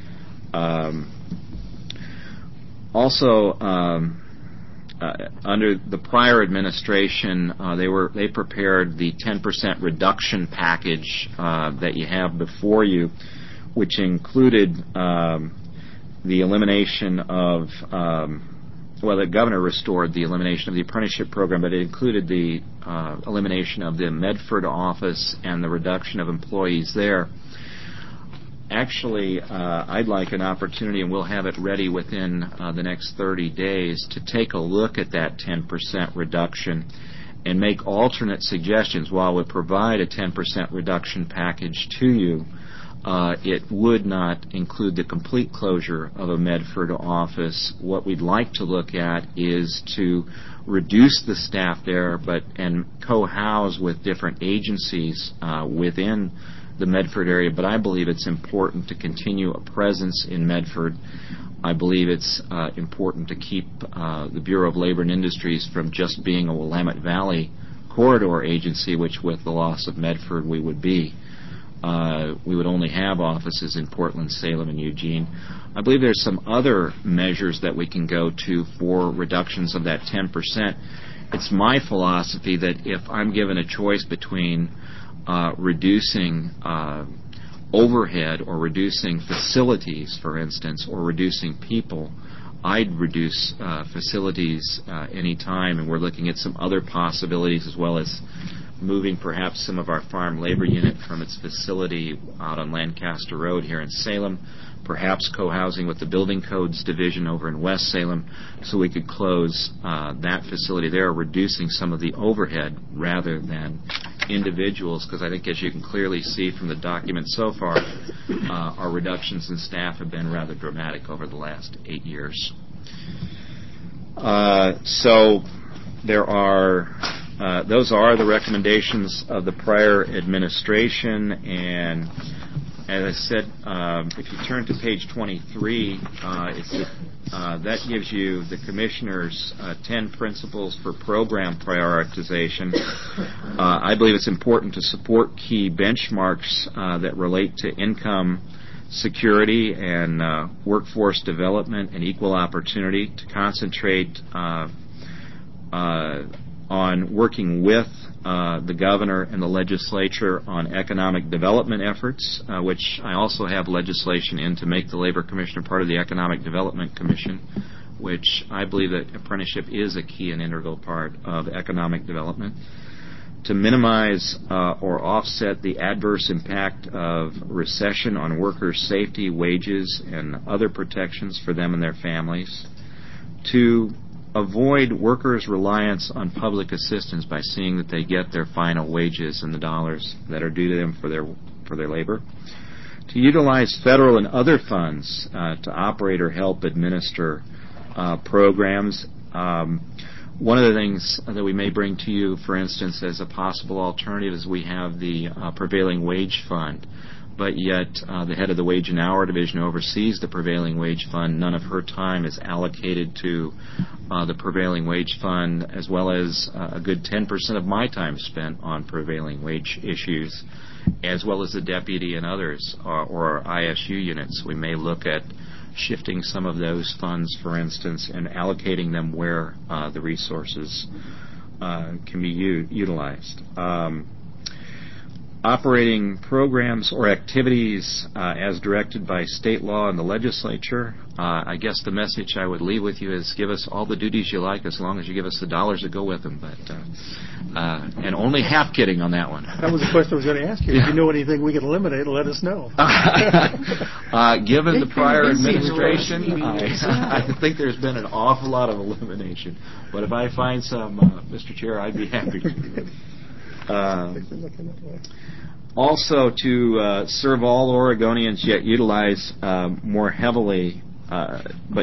Under the prior administration, they prepared the 10% reduction package that you have before you, which included the elimination of, the governor restored the elimination of the apprenticeship program, but it included the elimination of the Medford office and the reduction of employees there. Actually, I'd like an opportunity, and we'll have it ready within the next 30 days, to take a look at that 10% reduction and make alternate suggestions. While we provide a 10% reduction package to you, it would not include the complete closure of a Medford office. What we'd like to look at is to reduce the staff there, and co-house with different agencies within the Medford area. But I believe it's important to continue a presence in Medford. I believe it's important to keep the Bureau of Labor and Industries from just being a Willamette Valley corridor agency, which with the loss of Medford we would be. We would only have offices in Portland, Salem, and Eugene. I believe there's some other measures that we can go to for reductions of that 10%. It's my philosophy that if I'm given a choice between reducing overhead or reducing facilities, for instance, or reducing people, I'd reduce facilities any time, and we're looking at some other possibilities, as well as moving perhaps some of our farm labor unit from its facility out on Lancaster Road here in Salem, perhaps co-housing with the Building Codes Division over in West Salem, so we could close that facility there, reducing some of the overhead rather than individuals, because I think, as you can clearly see from the document so far, our reductions in staff have been rather dramatic over the last 8 years. So there are those are the recommendations of the prior administration, and as I said, if you turn to page 23, that gives you the Commissioner's 10 principles for program prioritization. I believe it's important to support key benchmarks that relate to income security and workforce development and equal opportunity, to concentrate on working with the governor and the legislature on economic development efforts, which I also have legislation in to make the Labor Commissioner part of the Economic Development Commission, which I believe that apprenticeship is a key and integral part of economic development. To minimize or offset the adverse impact of recession on workers' safety, wages, and other protections for them and their families. To avoid workers' reliance on public assistance by seeing that they get their final wages and the dollars that are due to them for their labor. To utilize federal and other funds to operate or help administer programs. One of the things that we may bring to you, for instance, as a possible alternative is we have the Prevailing Wage Fund, but yet the head of the Wage and Hour Division oversees the Prevailing Wage Fund. None of her time is allocated to the Prevailing Wage Fund, as well as a good 10% of my time spent on prevailing wage issues, as well as the deputy and others, or our ISU units. We may look at shifting some of those funds, for instance, and allocating them where the resources can be utilized. Operating programs or activities as directed by state law and the legislature. I guess the message I would leave with you is give us all the duties you like as long as you give us the dollars that go with them. But and only half kidding on that one. That was the question I was going to ask you. If you know anything we can eliminate, let us know. Given the prior administration, I think there's been an awful lot of elimination. But if I find some, Mr. Chair, I'd be happy to. Also, to serve all Oregonians, yet utilized more heavily by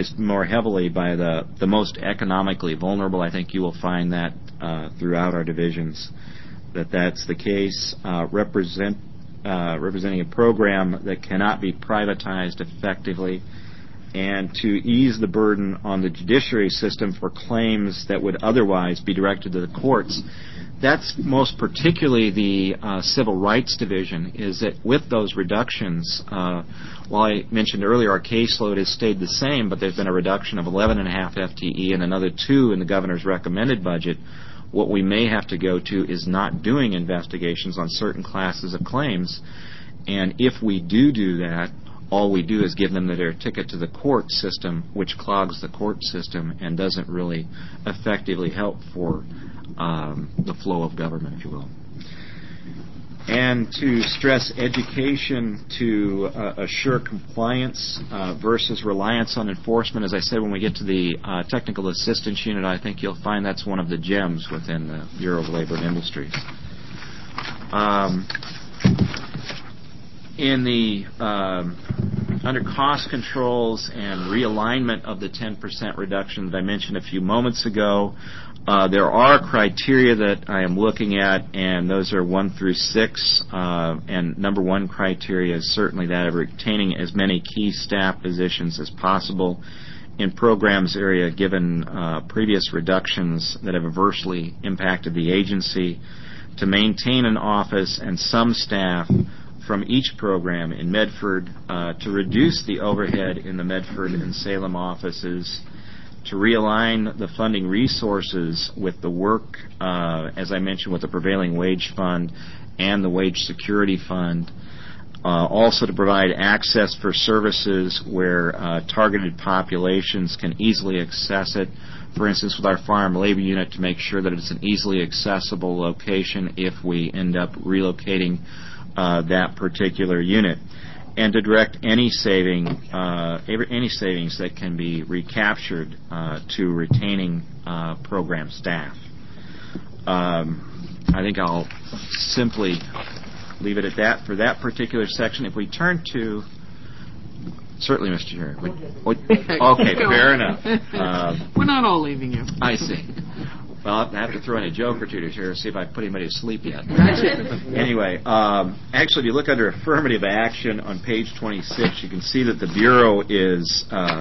the most economically vulnerable. I think you will find that throughout our divisions that's the case. Representing a program that cannot be privatized effectively, and to ease the burden on the judiciary system for claims that would otherwise be directed to the courts. That's most particularly the Civil Rights Division, is that with those reductions, while I mentioned earlier our caseload has stayed the same, but there's been a reduction of 11.5 FTE and another 2 in the governor's recommended budget, what we may have to go to is not doing investigations on certain classes of claims. And if we do that, all we do is give them their ticket to the court system, which clogs the court system and doesn't really effectively help for the flow of government, if you will. And to stress education to assure compliance versus reliance on enforcement. As I said, when we get to the technical assistance unit, I think you'll find that's one of the gems within the Bureau of Labor and Industries. In the under cost controls and realignment of the 10% reduction that I mentioned a few moments ago, there are criteria that I am looking at, and those are 1 through 6. And number 1 criteria is certainly that of retaining as many key staff positions as possible in programs area, given previous reductions that have adversely impacted the agency, to maintain an office and some staff from each program in Medford, to reduce the overhead in the Medford and Salem offices, to realign the funding resources with the work, as I mentioned, with the Prevailing Wage Fund and the Wage Security Fund. Also to provide access for services where targeted populations can easily access it. For instance, with our farm labor unit, to make sure that it's an easily accessible location if we end up relocating that particular unit, and to direct any savings that can be recaptured to retaining program staff. I think I'll simply leave it at that for that particular section. If we turn to, certainly, Mr. Chair. Okay, fair enough. We're not all leaving you. I see. Well, I have to throw in a joke or two to here, see if I put anybody to sleep yet. Anyway, actually, if you look under affirmative action on page 26, you can see that the Bureau is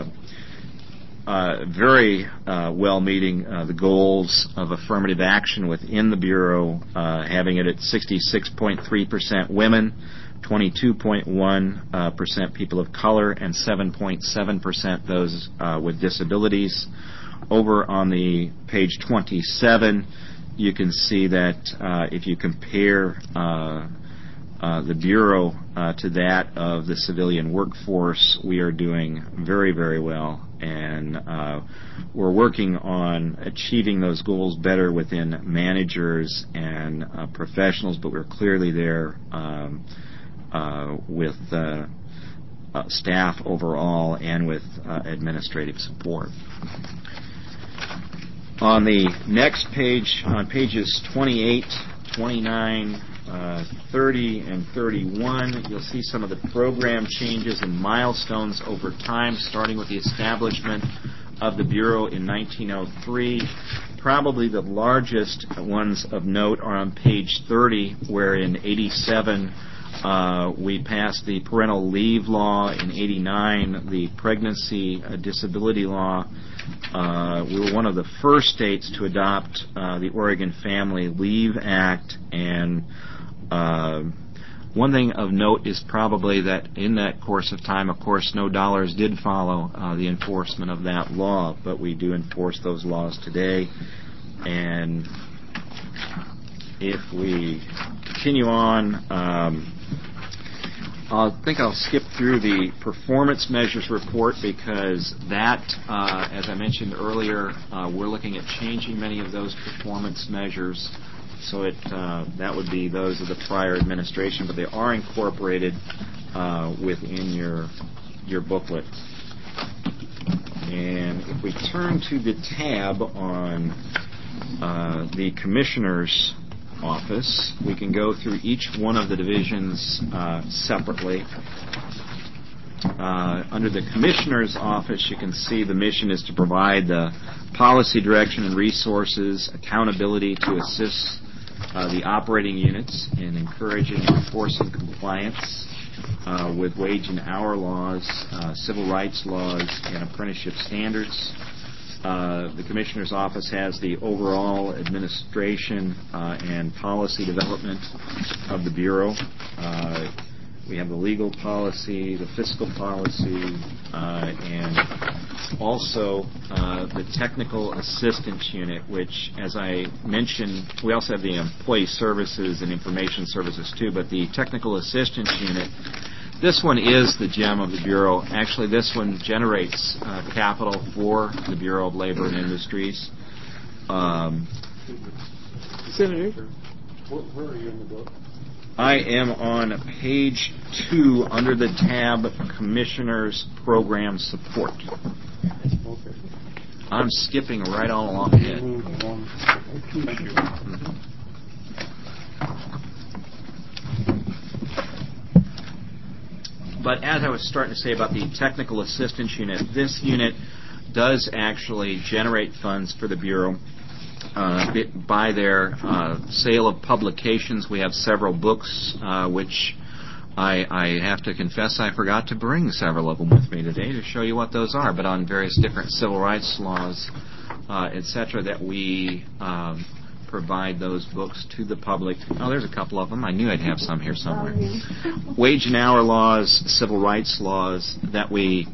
very well meeting the goals of affirmative action within the Bureau, having it at 66.3% women, 22.1% people of color, and 7.7% those with disabilities. Over on the page 27, you can see that if you compare the Bureau to that of the civilian workforce, we are doing very, very well. And we're working on achieving those goals better within managers and professionals, but we're clearly there with staff overall and with administrative support. On the next page, on pages 28, 29, 30, and 31, you'll see some of the program changes and milestones over time, starting with the establishment of the Bureau in 1903. Probably the largest ones of note are on page 30, where in 87 we passed the parental leave law, in 89 the pregnancy disability law. We were one of the first states to adopt the Oregon Family Leave Act, and one thing of note is probably that in that course of time, of course, no dollars did follow the enforcement of that law, but we do enforce those laws today. And if we continue on, I think I'll skip through the performance measures report because that, as I mentioned earlier, we're looking at changing many of those performance measures. So that would be those of the prior administration, but they are incorporated within your booklet. And if we turn to the tab on the Commissioner's Office, we can go through each one of the divisions separately. Under the Commissioner's Office, you can see the mission is to provide the policy direction and resources, accountability to assist the operating units in encouraging and enforcing compliance with wage and hour laws, civil rights laws, and apprenticeship standards. The Commissioner's Office has the overall administration and policy development of the Bureau. We have the legal policy, the fiscal policy, and also the technical assistance unit, which, as I mentioned, we also have the employee services and information services too, but the technical assistance unit, this one is the gem of the Bureau. Actually, this one generates capital for the Bureau of Labor and Industries. Senator, where are you in the book? I am on page 2 under the tab Commissioner's Program Support. Okay. I'm skipping right on along ahead. Thank you. But as I was starting to say about the technical assistance unit, this unit does actually generate funds for the Bureau. By their sale of publications, we have several books, which I have to confess I forgot to bring several of them with me today to show you what those are, but on various different civil rights laws, etc., that we provide those books to the public. Oh, there's a couple of them. I knew I'd have some here somewhere. Wage and hour laws, civil rights laws that we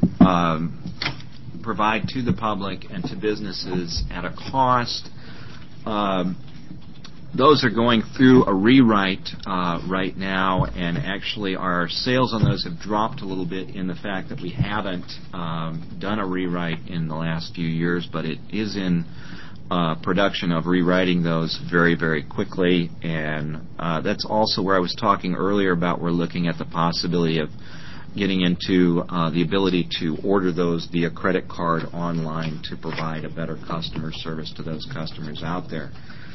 provide to the public and to businesses at a cost. Those are going through a rewrite right now, and actually our sales on those have dropped a little bit in the fact that we haven't done a rewrite in the last few years, but it is in production of rewriting those very, very quickly. And that's also where I was talking earlier about we're looking at the possibility of getting into the ability to order those via credit card online to provide a better customer service to those customers out there.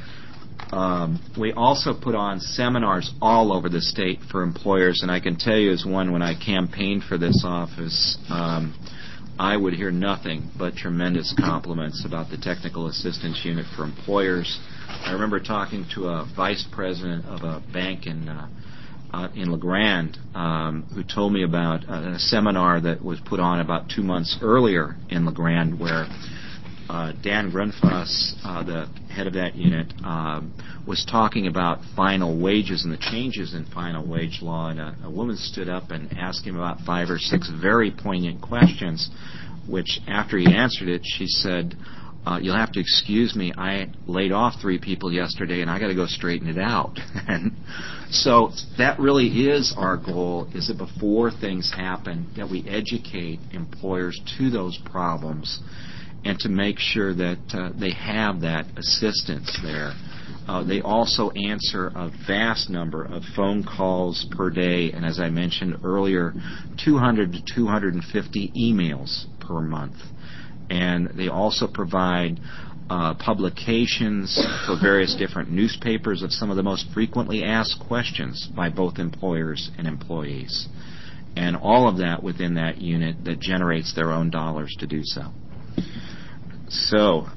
We also put on seminars all over the state for employers, and I can tell you as one, when I campaigned for this office, I would hear nothing but tremendous compliments about the technical assistance unit for employers. I remember talking to a vice president of a bank in La Grande who told me about a seminar that was put on about 2 months earlier in La Grande where Dan Grunfuss, the head of that unit, was talking about final wages and the changes in final wage law, and a woman stood up and asked him about 5 or 6 very poignant questions, which after he answered it, she said, you'll have to excuse me, I laid off 3 people yesterday and I got to go straighten it out. And so that really is our goal, is that before things happen, that we educate employers to those problems and to make sure that they have that assistance there. They also answer a vast number of phone calls per day, and as I mentioned earlier, 200 to 250 emails per month. And they also provide publications for various different newspapers of some of the most frequently asked questions by both employers and employees. And all of that within that unit that generates their own dollars to do so. So,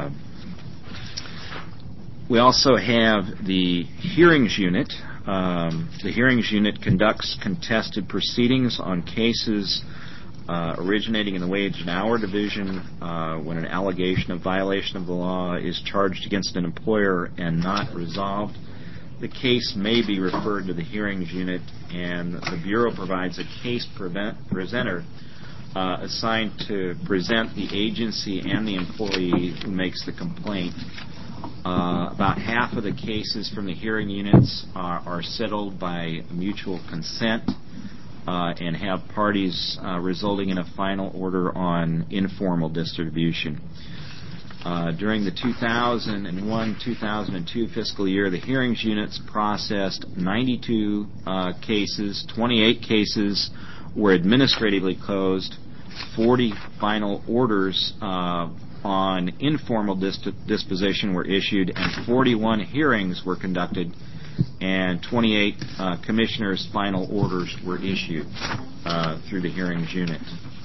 we also have the hearings unit. The hearings unit conducts contested proceedings on cases originating in the wage and hour division when an allegation of violation of the law is charged against an employer and not resolved. The case may be referred to the hearings unit, and the Bureau provides a case presenter assigned to present the agency and the employee who makes the complaint. About half of the cases from the hearing units are settled by mutual consent and have parties resulting in a final order on informal distribution. During the 2001-2002 fiscal year, the hearings units processed 92 cases, 28 cases were administratively closed, 40 final orders on informal disposition were issued, and 41 hearings were conducted, and 28 commissioners' final orders were issued through the hearings unit.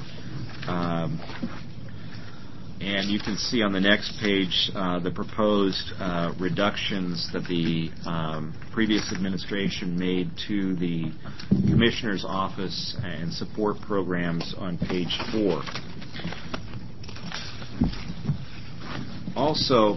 And you can see on the next page the proposed reductions that the previous administration made to the Commissioner's Office and support programs on page 4. Also,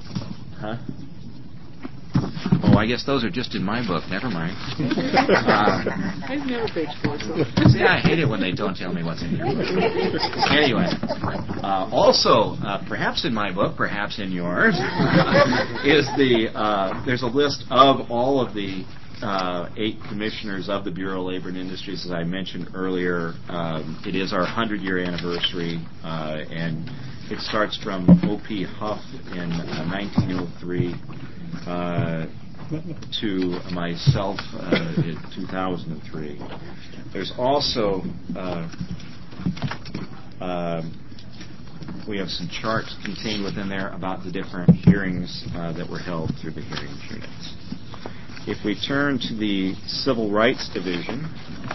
I guess those are just in my book. Never mind. I've never page 4. See, I hate it when they don't tell me what's in here. Anyway, also, perhaps in my book, perhaps in yours, is there's a list of all of the 8 commissioners of the Bureau of Labor and Industries. As I mentioned earlier, it is our 100-year anniversary, and it starts from O.P. Huff in 1903 to myself in 2003. There's also we have some charts contained within there about the different hearings that were held through the hearings units. If we turn to the Civil Rights Division,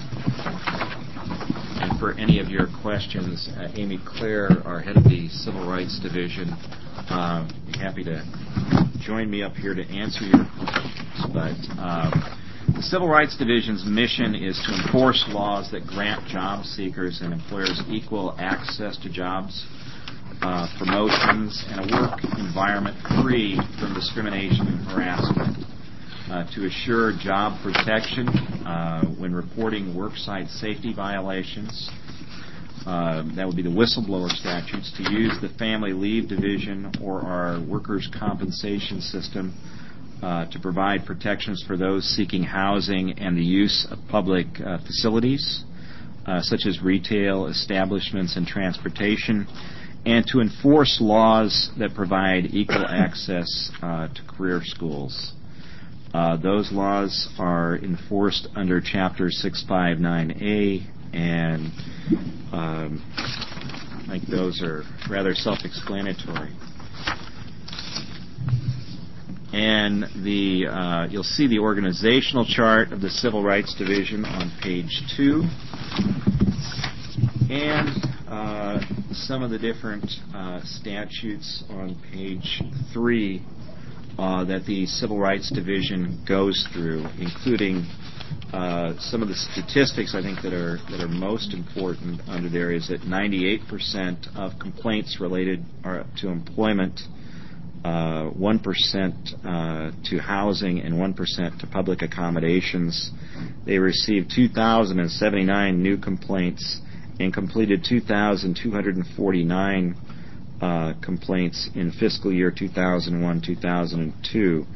and for any of your questions, Amy Clare, our head of the Civil Rights Division, be happy to join me up here to answer your questions. But the Civil Rights Division's mission is to enforce laws that grant job seekers and employers equal access to jobs, promotions, and a work environment free from discrimination and harassment. To assure job protection when reporting worksite safety violations. That would be the whistleblower statutes. To use the Family Leave Division or our workers' compensation system to provide protections for those seeking housing and the use of public facilities, such as retail establishments and transportation, and to enforce laws that provide equal access to career schools. Those laws are enforced under Chapter 659A, and I think those are rather self-explanatory. And you'll see the organizational chart of the Civil Rights Division on page 2, and some of the different statutes on page 3 that the Civil Rights Division goes through, including some of the statistics I think that are most important under there is that 98% of complaints related to employment, 1% to housing, and 1% to public accommodations. They received 2,079 new complaints and completed 2,249 complaints in fiscal year 2001-2002.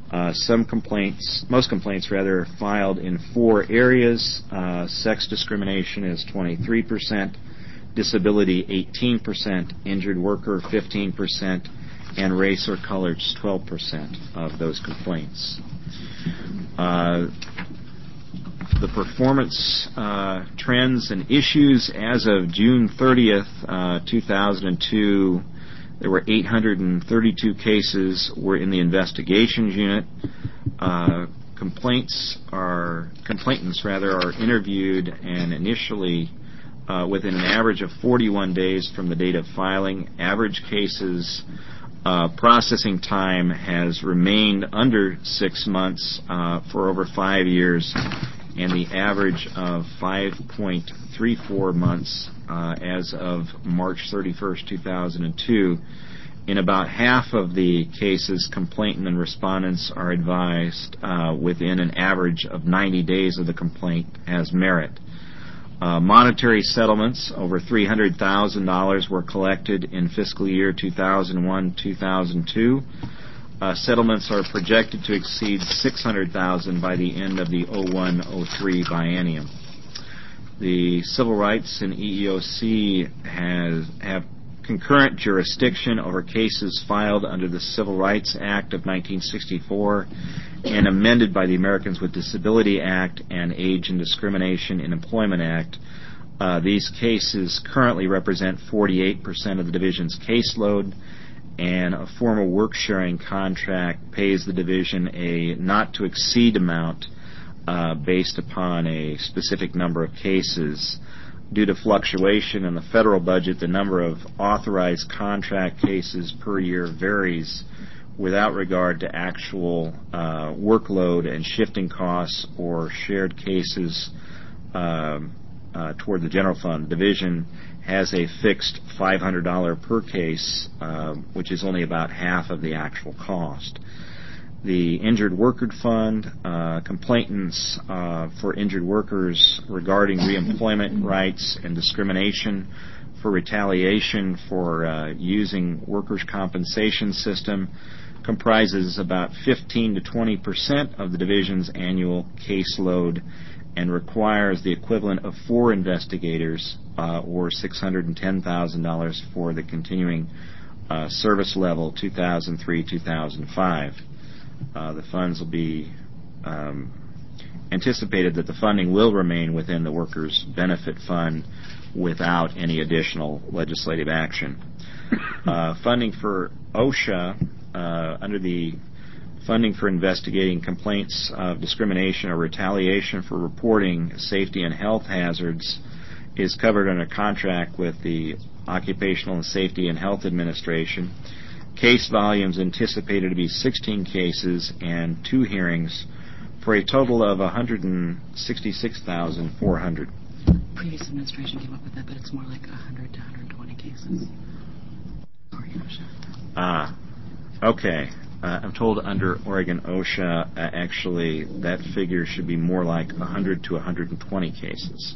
Most complaints rather, filed in 4 areas. Sex discrimination is 23%, disability 18%, injured worker 15%, and race or color is 12% of those complaints. The performance trends and issues as of June 30th, 2002, there were 832 cases were in the investigations unit. Complainants are interviewed and initially within an average of 41 days from the date of filing. Average cases processing time has remained under 6 months for over 5 years, and the average of 5.34 months as of March 31st, 2002. In about half of the cases, complainant and respondents are advised within an average of 90 days of the complaint as merit. Monetary settlements, over $300,000 were collected in fiscal year 2001-2002. Settlements are projected to exceed $600,000 by the end of the 01-03 biennium. The Civil Rights and EEOC have concurrent jurisdiction over cases filed under the Civil Rights Act of 1964 and amended by the Americans with Disability Act and Age and Discrimination in Employment Act. These cases currently represent 48% of the division's caseload, and a formal work-sharing contract pays the division a not-to-exceed amount based upon a specific number of cases. Due to fluctuation in the federal budget, the number of authorized contract cases per year varies without regard to actual workload and shifting costs or shared cases toward the general fund. The division has a fixed $500 per case, which is only about half of the actual cost. The Injured Worker Fund, complainants for injured workers regarding reemployment rights and discrimination, for retaliation for using workers' compensation system, comprises about 15 to 20% of the division's annual caseload and requires the equivalent of 4 investigators or $610,000 for the continuing service level 2003-2005. The funds will be anticipated that the funding will remain within the Workers' Benefit Fund without any additional legislative action. Funding for OSHA, under the funding for investigating complaints of discrimination or retaliation for reporting safety and health hazards, is covered under contract with the Occupational and Safety and Health Administration. Case volumes anticipated to be 16 cases and 2 hearings for a total of 166,400. Previous administration came up with that, but it's more like 100 to 120 cases. Okay. I'm told under Oregon OSHA, actually, that figure should be more like 100 to 120 cases.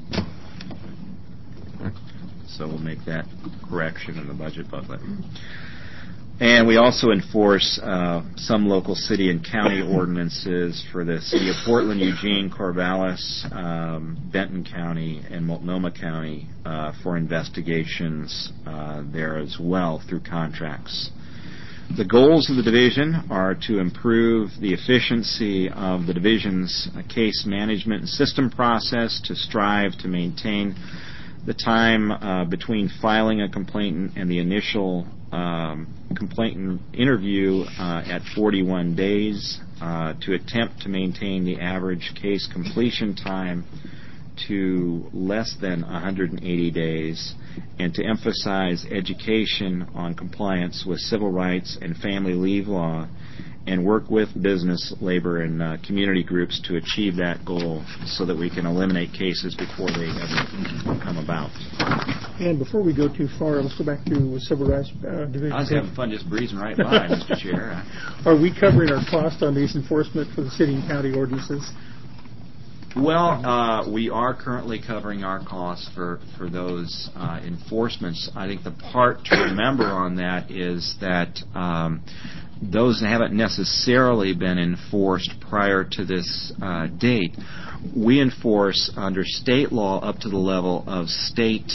So we'll make that correction in the budget booklet. And we also enforce some local city and county ordinances for the city of Portland, Eugene, Corvallis, Benton County, and Multnomah County for investigations there as well through contracts. The goals of the division are to improve the efficiency of the division's case management and system process, to strive to maintain the time between filing a complainant and the initial complainant interview at 41 days, to attempt to maintain the average case completion time to less than 180 days, and to emphasize education on compliance with civil rights and family leave law, and work with business, labor, and community groups to achieve that goal so that we can eliminate cases before they ever come about. And before we go too far, let's go back to the Civil Rights Division. I was having fun just breezing right by, Mr. Chair. Are we covering our cost on these enforcement for the city and county ordinances? Well, we are currently covering our costs for those enforcements. I think the part to remember on that is that those haven't necessarily been enforced prior to this date. We enforce under state law up to the level of state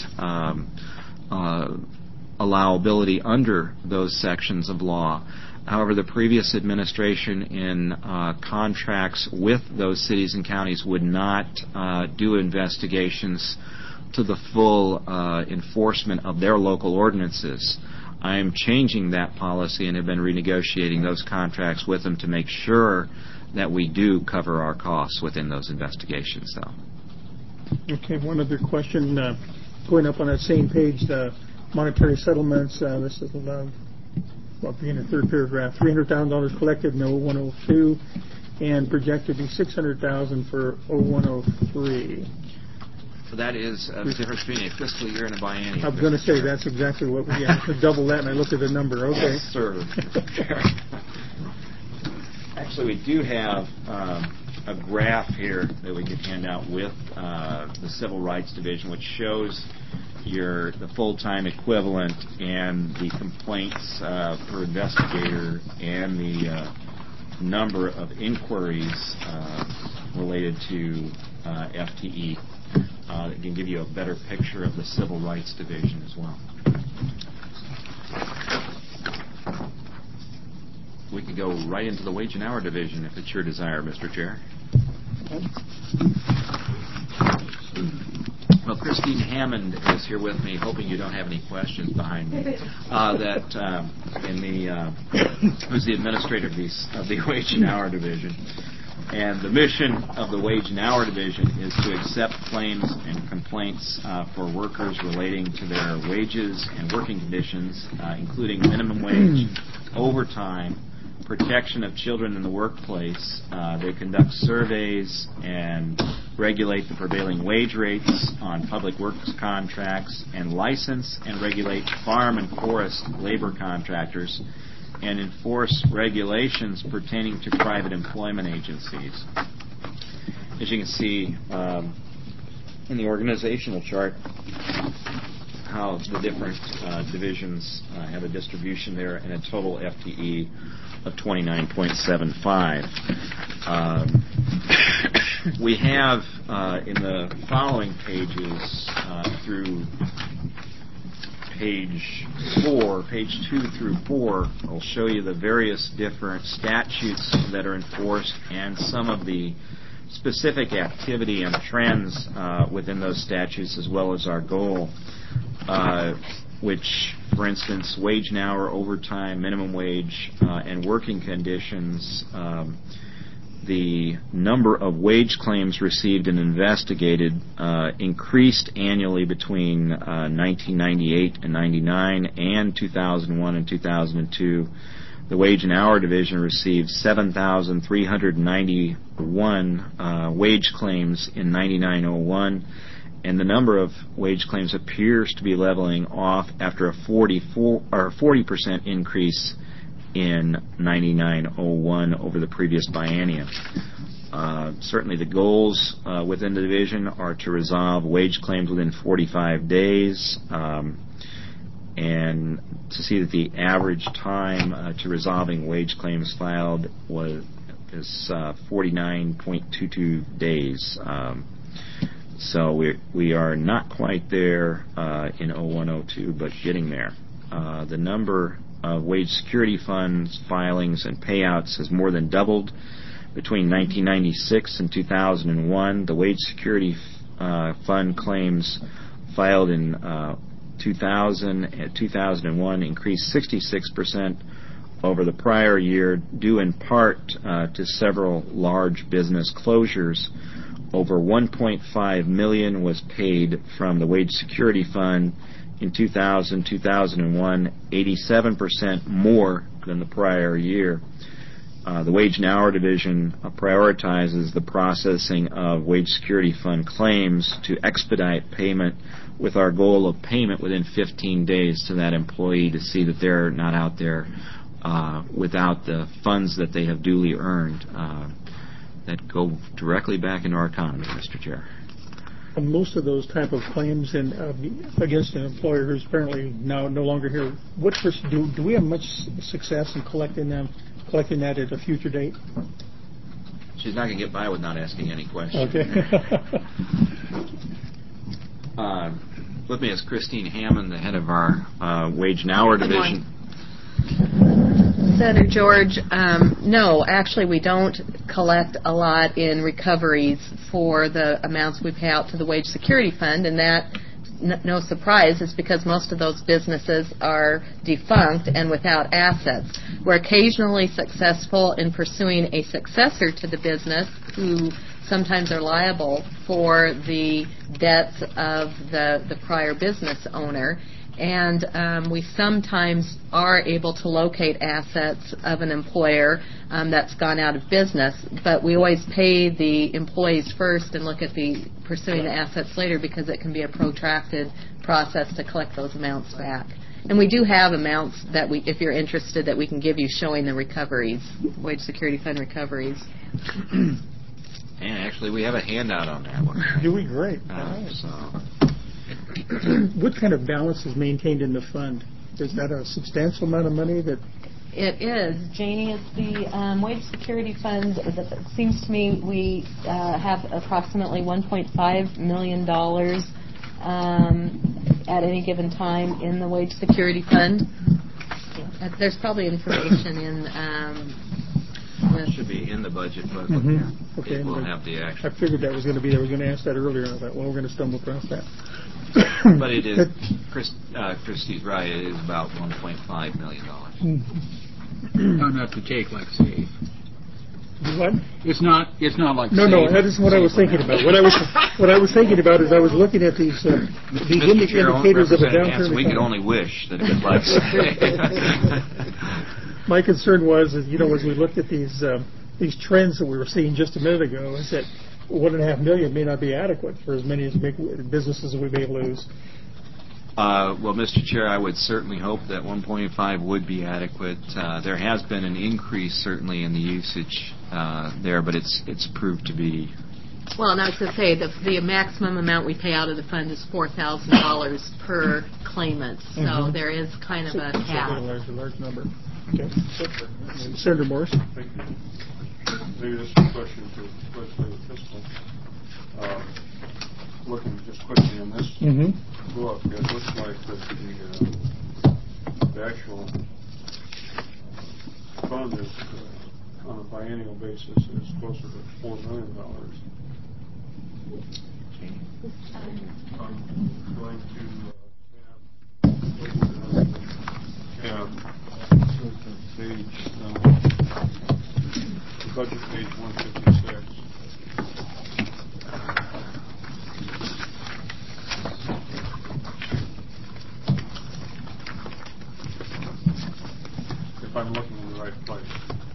allowability under those sections of law. However, the previous administration in contracts with those cities and counties would not do investigations to the full enforcement of their local ordinances. I am changing that policy and have been renegotiating those contracts with them to make sure that we do cover our costs within those investigations, though. Okay, one other question. Going up on that same page, the monetary settlements, this is being the third paragraph, $300,000 collected in 0102 and projected to be $600,000 for 0103. So that is the difference between a fiscal year and a biennium. I was going to say that's exactly what we have to double that, and I looked at the number. Okay. Yes, sir. Actually, we do have a graph here that we could hand out with the Civil Rights Division, which shows the full-time equivalent and the complaints per investigator and the number of inquiries related to FTE. It can give you a better picture of the Civil Rights Division as well. We could go right into the Wage and Hour Division if it's your desire, Mr. Chair. Well, Christine Hammond is here with me, hoping you don't have any questions behind me. Who's the administrator of the Wage and Hour Division. And the mission of the Wage and Hour Division is to accept claims and complaints for workers relating to their wages and working conditions, including minimum wage, overtime, protection of children in the workplace. They conduct surveys and regulate the prevailing wage rates on public works contracts and license and regulate farm and forest labor contractors and enforce regulations pertaining to private employment agencies. As you can see in the organizational chart, how the different divisions have a distribution there and a total FTE of 29.75. We have in the following pages through page 2 through 4, I'll show you the various different statutes that are enforced and some of the specific activity and trends within those statutes, as well as our goal, which, for instance, wage and hour, overtime, minimum wage, and working conditions. The number of wage claims received and investigated increased annually between 1998 and 99 and 2001 and 2002. The Wage and Hour Division received 7,391 wage claims in 9901, and the number of wage claims appears to be leveling off after a 40% increase in 9901 over the previous biennium. Certainly the goals within the division are to resolve wage claims within 45 days and to see that the average time to resolving wage claims filed is 49.22 days. So we are not quite there in 0102, but getting there. The number of wage security funds filings and payouts has more than doubled between 1996 and 2001. The wage security fund claims filed in 2000 and 2001 increased 66% over the prior year, due in part to several large business closures. Over $1.5 million was paid from the wage security fund in 2000-2001, 87% more than the prior year. The Wage and Hour Division prioritizes the processing of wage security fund claims to expedite payment, with our goal of payment within 15 days to that employee to see that they're not out there without the funds that they have duly earned. that go directly back into our economy, Mr. Chair. And most of those type of claims against an employer who's apparently now no longer here, do we have much success in collecting that at a future date? She's not going to get by with not asking any questions. Okay. With me is Christine Hammond, the head of our Wage and Hour Division. Senator George, no, actually we don't collect a lot in recoveries for the amounts we pay out to the Wage Security Fund, and that, no surprise, is because most of those businesses are defunct and without assets. We're occasionally successful in pursuing a successor to the business who sometimes are liable for the debts of the prior business owner. And we sometimes are able to locate assets of an employer that's gone out of business, but we always pay the employees first and look at pursuing the assets later because it can be a protracted process to collect those amounts back. And we do have amounts that if you're interested, that we can give you showing the recoveries, Wage Security Fund recoveries. And actually, we have a handout on that one. Do we? Great. What kind of balance is maintained in the fund? Is that a substantial amount of money that... It is. Janie, it's the Wage Security Fund. It seems to me we have approximately $1.5 million at any given time in the Wage Security Fund. There's probably information in... It should be in the budget book. Okay. We'll have the action. I figured that was going to be there. I was going to ask that earlier, and I thought, well, we're going to stumble across that. But it is, Christie's right, it is about $1.5 million. Not to take like safe. What? It's not like no, that isn't what I was thinking about. What I was thinking about is I was looking at these indicators of a downturn. We could only wish that it was like My concern was, as we looked at these trends that we were seeing just a minute ago, is that $1.5 million may not be adequate for as many businesses as we may lose. Well, Mr. Chair, I would certainly hope that 1.5 would be adequate. There has been an increase, certainly, in the usage there, but it's proved to be... Well, and I was going to say, the maximum amount we pay out of the fund is $4,000 per claimant, so there is kind of a cap. A large number. Okay. Senator Morris. Thank you. Maybe this is a question to legislative fiscal. Looking just quickly in this book, it looks like that the actual fund is, on a biennial basis, is closer to $4 million. I'm going to have page, the budget page 156. If I'm looking in the right place.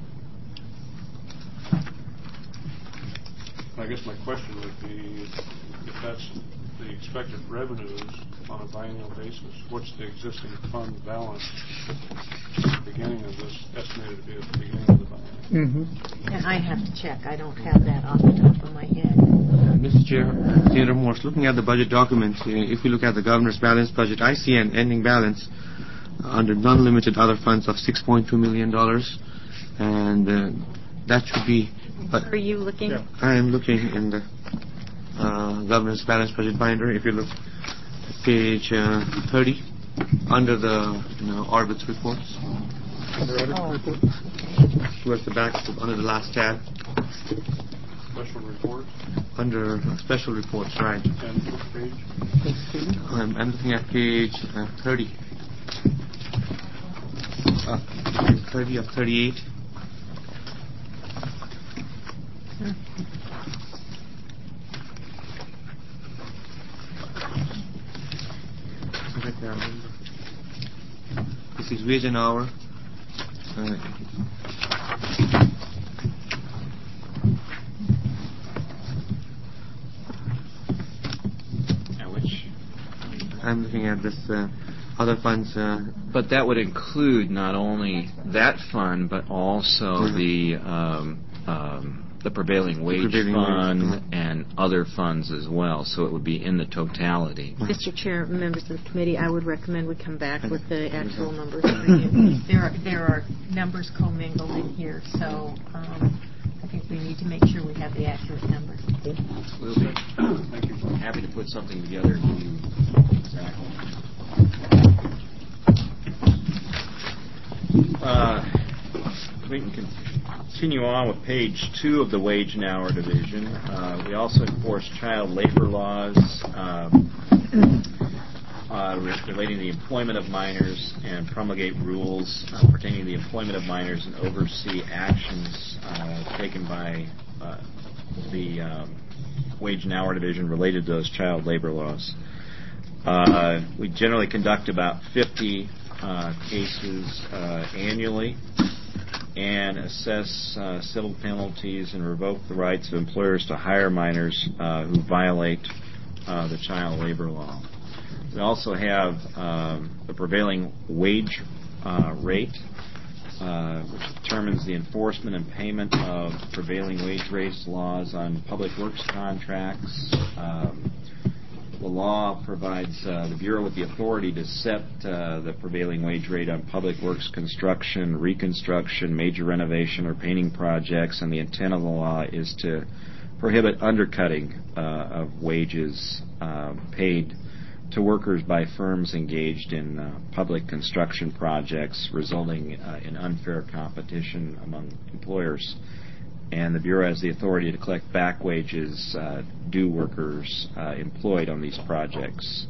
I guess my question would be, if that's the expected revenues on a biennial basis, what's the existing fund balance at the beginning of this, estimated to be at the beginning of the biennium? And I have to check. I don't have that off the top of my head. Mr. Chair, Senator Morse, looking at the budget document, if we look at the governor's balanced budget, I see an ending balance under non-limited other funds of $6.2 million, and that should be... Are you looking? Yeah. I am looking in the governor's balanced budget binder. If you look at page 30, under the Orbitz reports. Towards the back, under the last tab. Special reports? Under special reports, right. And which page? I'm looking at page 30. 30 of 38. This is wage an hour. I'm looking at this other funds. But that would include not only that fund, but also the the prevailing wage fund and other funds as well, so it would be in the totality. Mr. Chair, members of the committee, I would recommend we come back with the actual numbers for you. There are numbers commingled in here, so I think we need to make sure we have the accurate numbers. We'll be happy to put something together for you. Exactly. We can continue on with page 2 of the Wage and Hour Division. We also enforce child labor laws relating to the employment of minors and promulgate rules pertaining to the employment of minors and oversee actions taken by the Wage and Hour Division related to those child labor laws. We generally conduct about 50 cases annually and assess civil penalties and revoke the rights of employers to hire minors who violate the child labor law. We also have the prevailing wage rate, which determines the enforcement and payment of prevailing wage rates laws on public works contracts. The law provides the Bureau with the authority to set the prevailing wage rate on public works construction, reconstruction, major renovation, or painting projects, and the intent of the law is to prohibit undercutting of wages paid to workers by firms engaged in public construction projects, resulting in unfair competition among employers. And the Bureau has the authority to collect back wages due workers employed on these projects.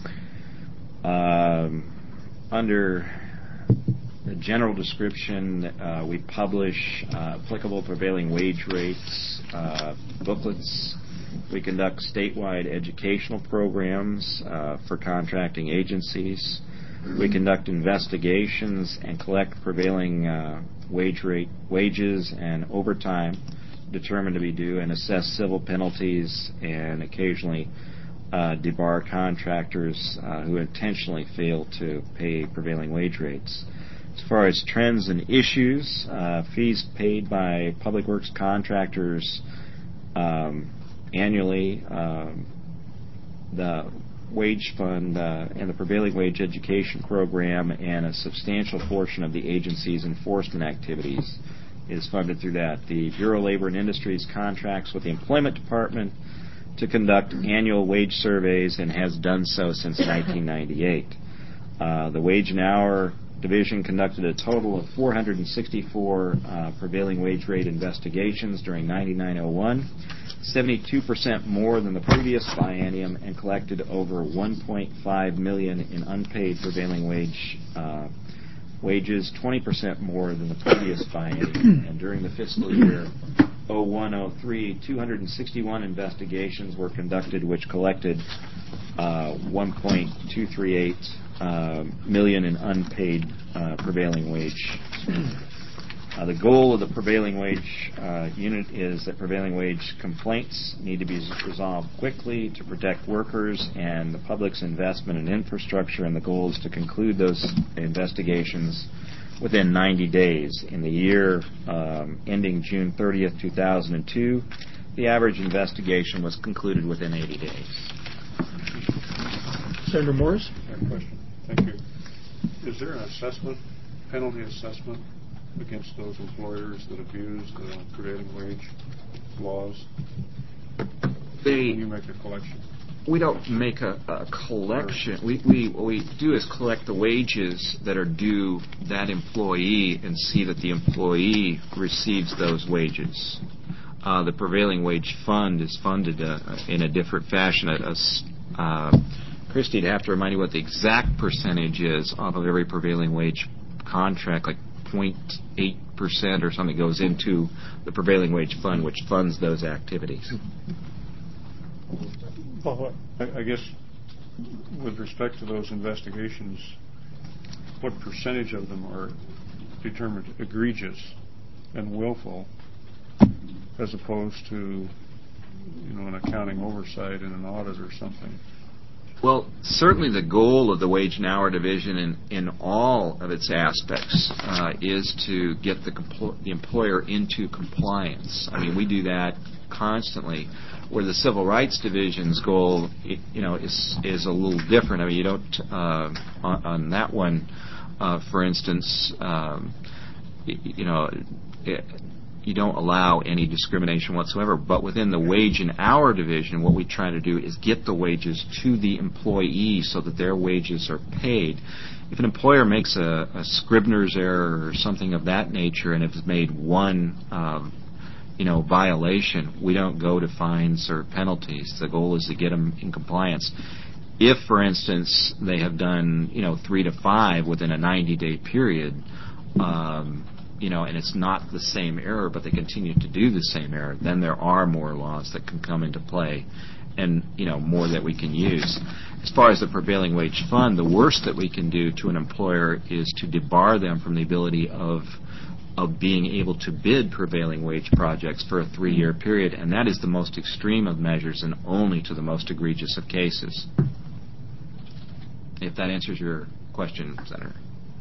Under the general description, we publish applicable prevailing wage rates, booklets. We conduct statewide educational programs for contracting agencies. We conduct investigations and collect prevailing wages and overtime determined to be due, and assess civil penalties and occasionally debar contractors who intentionally fail to pay prevailing wage rates. As far as trends and issues, fees paid by public works contractors annually, the wage fund and the prevailing wage education program, and a substantial portion of the agency's enforcement activities is funded through that. The Bureau of Labor and Industries contracts with the Employment Department to conduct annual wage surveys and has done so since 1998. The Wage and Hour Division conducted a total of 464 prevailing wage rate investigations during 9901, 72% more than the previous biennium, and collected over $1.5 million in unpaid prevailing wages, 20% more than the previous biennium. And during the fiscal year 01-03, 261 investigations were conducted, which collected $1.238 million in unpaid prevailing wage. The goal of the prevailing wage unit is that prevailing wage complaints need to be resolved quickly to protect workers and the public's investment in infrastructure, and the goal is to conclude those investigations within 90 days. In the year ending June 30th, 2002, the average investigation was concluded within 80 days. Senator Morris? I have a question. Thank you. Is there an penalty assessment against those employers that abuse the prevailing wage laws? When you make a collection? We don't make a collection. What we do is collect the wages that are due that employee and see that the employee receives those wages. The prevailing wage fund is funded in a different fashion. Christy, you'd have to remind you what the exact percentage is off of every prevailing wage contract, like 0.8% or something goes into the prevailing wage fund, which funds those activities. Well, I guess with respect to those investigations, what percentage of them are determined egregious and willful, as opposed to, an accounting oversight and an audit or something? Well, certainly the goal of the wage and hour division in all of its aspects is to get the employer into compliance. I mean, we do that constantly. Where the Civil Rights Division's goal, is a little different. I mean, you don't on that one, for instance, you don't allow any discrimination whatsoever. But within the wage and hour division, what we try to do is get the wages to the employee so that their wages are paid. If an employer makes a Scribner's error or something of that nature, and if it's made one violation, we don't go to fines or penalties. The goal is to get them in compliance. If, for instance, they have done 3 to 5 within a 90-day period, and it's not the same error, but they continue to do the same error, then there are more laws that can come into play and, more that we can use. As far as the prevailing wage fund, the worst that we can do to an employer is to debar them from the ability of being able to bid prevailing wage projects for a 3-year period, and that is the most extreme of measures and only to the most egregious of cases. If that answers your question, Senator.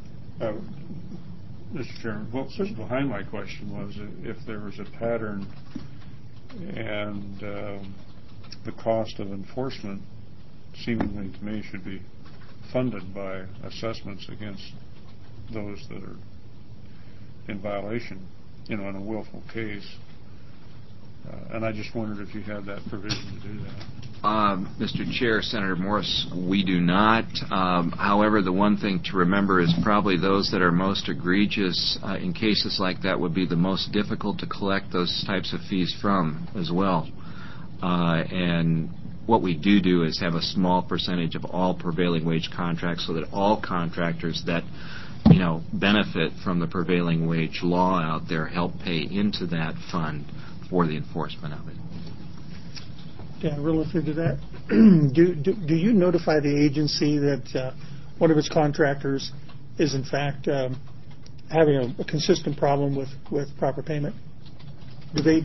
Mr. Chairman, what was behind my question was if there was a pattern and the cost of enforcement seemingly to me should be funded by assessments against those that are in violation, in a willful case. And I just wondered if you had that provision to do that. Mr. Chair, Senator Morris, we do not. However, the one thing to remember is probably those that are most egregious in cases like that would be the most difficult to collect those types of fees from as well. And what we do is have a small percentage of all prevailing wage contracts so that all contractors that benefit from the prevailing wage law out there help pay into that fund for the enforcement of it. Dan, relative to that, do you notify the agency that one of its contractors is in fact having a consistent problem with proper payment? Do they?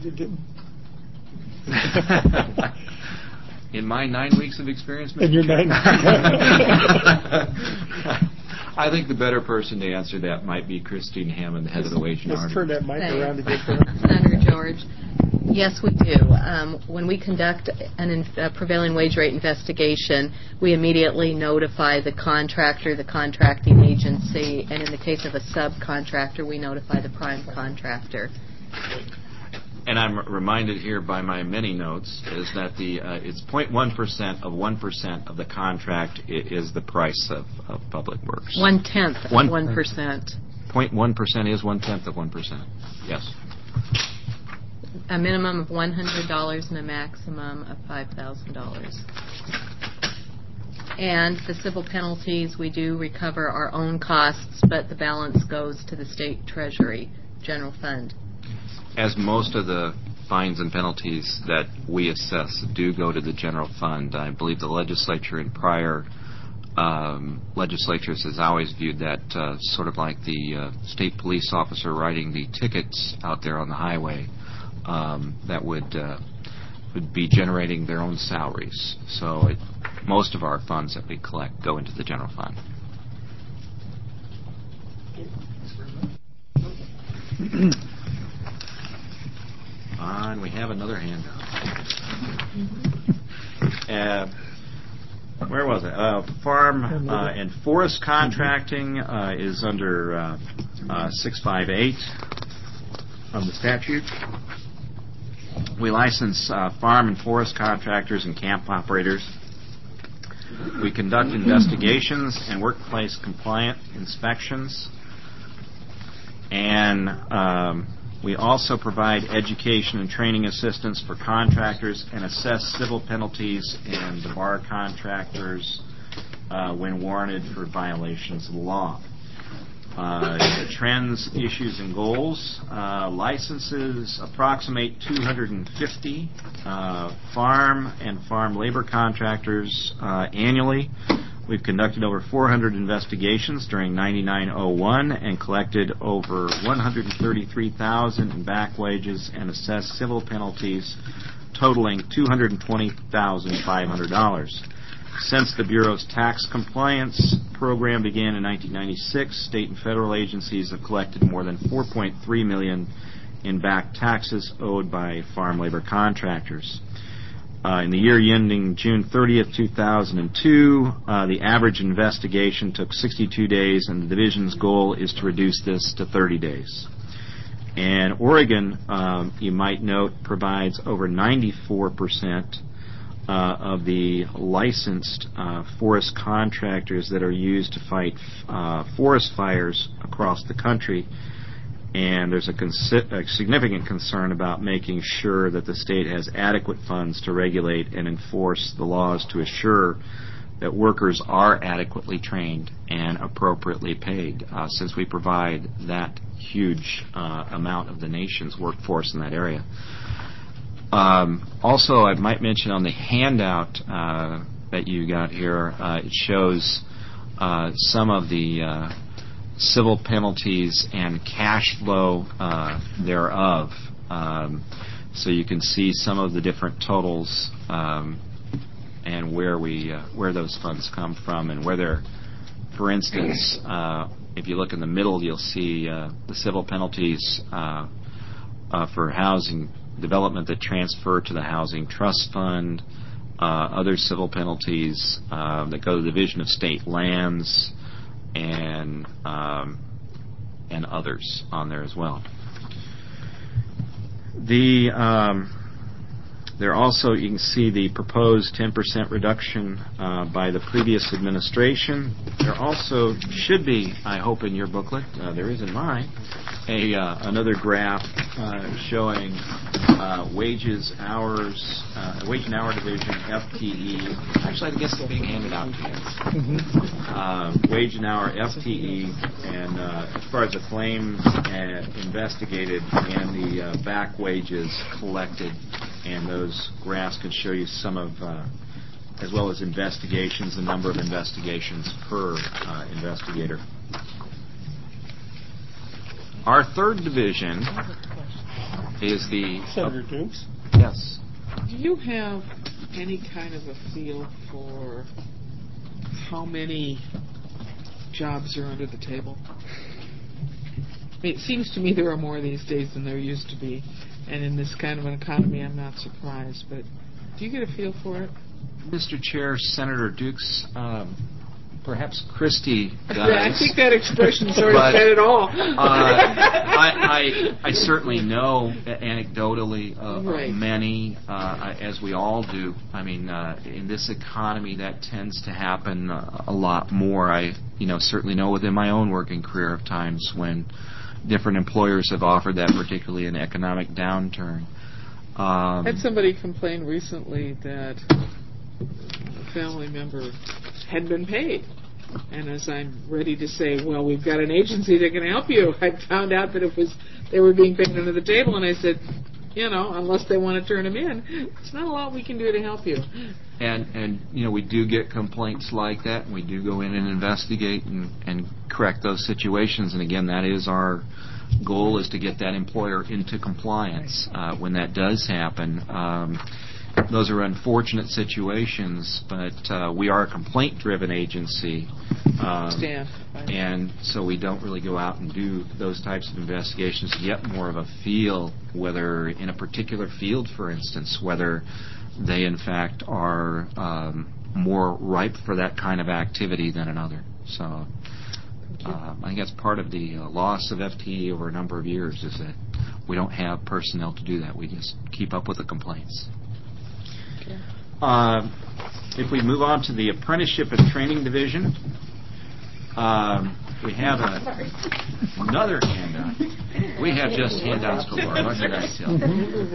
In my 9 weeks of experience, Mr. In your 9 I think the better person to answer that might be Christine Hammond, the head of the Wage and Hour. Let's turn that mic around again. Senator George. Yes, we do. When we conduct a prevailing wage rate investigation, we immediately notify the contractor, the contracting agency, and in the case of a subcontractor, we notify the prime contractor. And I'm reminded here by my many notes is that it's 0.1% of 1% of the contract is the price of public works. 1/10 of 1%. 0.1% is 1/10 of 1%. Yes. A minimum of $100 and a maximum of $5,000. And the civil penalties, we do recover our own costs, but the balance goes to the state treasury general fund. As most of the fines and penalties that we assess do go to the general fund, I believe the legislature in prior legislatures has always viewed that sort of like the state police officer writing the tickets out there on the highway that would be generating their own salaries. So most of our funds that we collect go into the general fund. And we have another handout. Where was it? Farm and forest contracting is under 658 of the statute. We license farm and forest contractors and camp operators. We conduct investigations and workplace compliant inspections. And we also provide education and training assistance for contractors and assess civil penalties and debar contractors when warranted for violations of the law. Trends, issues, and goals. Licenses approximate 250 farm and farm labor contractors annually. We've conducted over 400 investigations during 9901 and collected over $133,000 in back wages and assessed civil penalties totaling $220,500. Since the Bureau's tax compliance program began in 1996, state and federal agencies have collected more than $4.3 million in back taxes owed by farm labor contractors. In the year ending June 30th, 2002, the average investigation took 62 days, and the division's goal is to reduce this to 30 days. And Oregon, you might note, provides over 94% of the licensed forest contractors that are used to fight forest fires across the country. And there's a significant concern about making sure that the state has adequate funds to regulate and enforce the laws to assure that workers are adequately trained and appropriately paid, since we provide that huge amount of the nation's workforce in that area. Also, I might mention on the handout that you got here, it shows some of the civil penalties and cash flow thereof. So you can see some of the different totals and where those funds come from, and whether, for instance, if you look in the middle, you'll see the civil penalties for housing development that transfer to the Housing Trust Fund, other civil penalties that go to the Division of State Lands, and others on there as well. There also, you can see the proposed 10% reduction by the previous administration. There also should be, I hope in your booklet, there is in mine, another graph showing wages, hours, wage and hour division, FTE. Actually, I guess it's being handed out to you. Wage and hour, FTE, and as far as the claims investigated and the back wages collected, and those graphs could show you some of, as well as investigations, the number of investigations per investigator. Our third division is the... Senator Dukes? Yes. Do you have any kind of a feel for how many jobs are under the table? I mean, it seems to me there are more these days than there used to be. And in this kind of an economy, I'm not surprised. But do you get a feel for it? Mr. Chair, Senator Dukes, perhaps Christie does. Yeah, I think that expression sort of said it all. I certainly know anecdotally of many, as we all do. I mean, in this economy, that tends to happen a lot more. I certainly know within my own working career of times when different employers have offered that, particularly in economic downturn. I had somebody complain recently that a family member had been paid. And as I'm ready to say, well, we've got an agency that can help you, I found out that they were being paid under the table, and I said, unless they want to turn them in, it's not a lot we can do to help you. And we do get complaints like that, and we do go in and investigate and correct those situations. And again, that is our goal, is to get that employer into compliance. When that does happen, those are unfortunate situations, but we are a complaint-driven agency. And so we don't really go out and do those types of investigations to get more of a feel, whether in a particular field, for instance, whether they in fact are more ripe for that kind of activity than another. So I think that's part of the loss of FTE over a number of years, is that we don't have personnel to do that. We just keep up with the complaints. Okay. If we move on to the Apprenticeship and Training Division, we have another handout. We have just handouts galore. What did I tell you?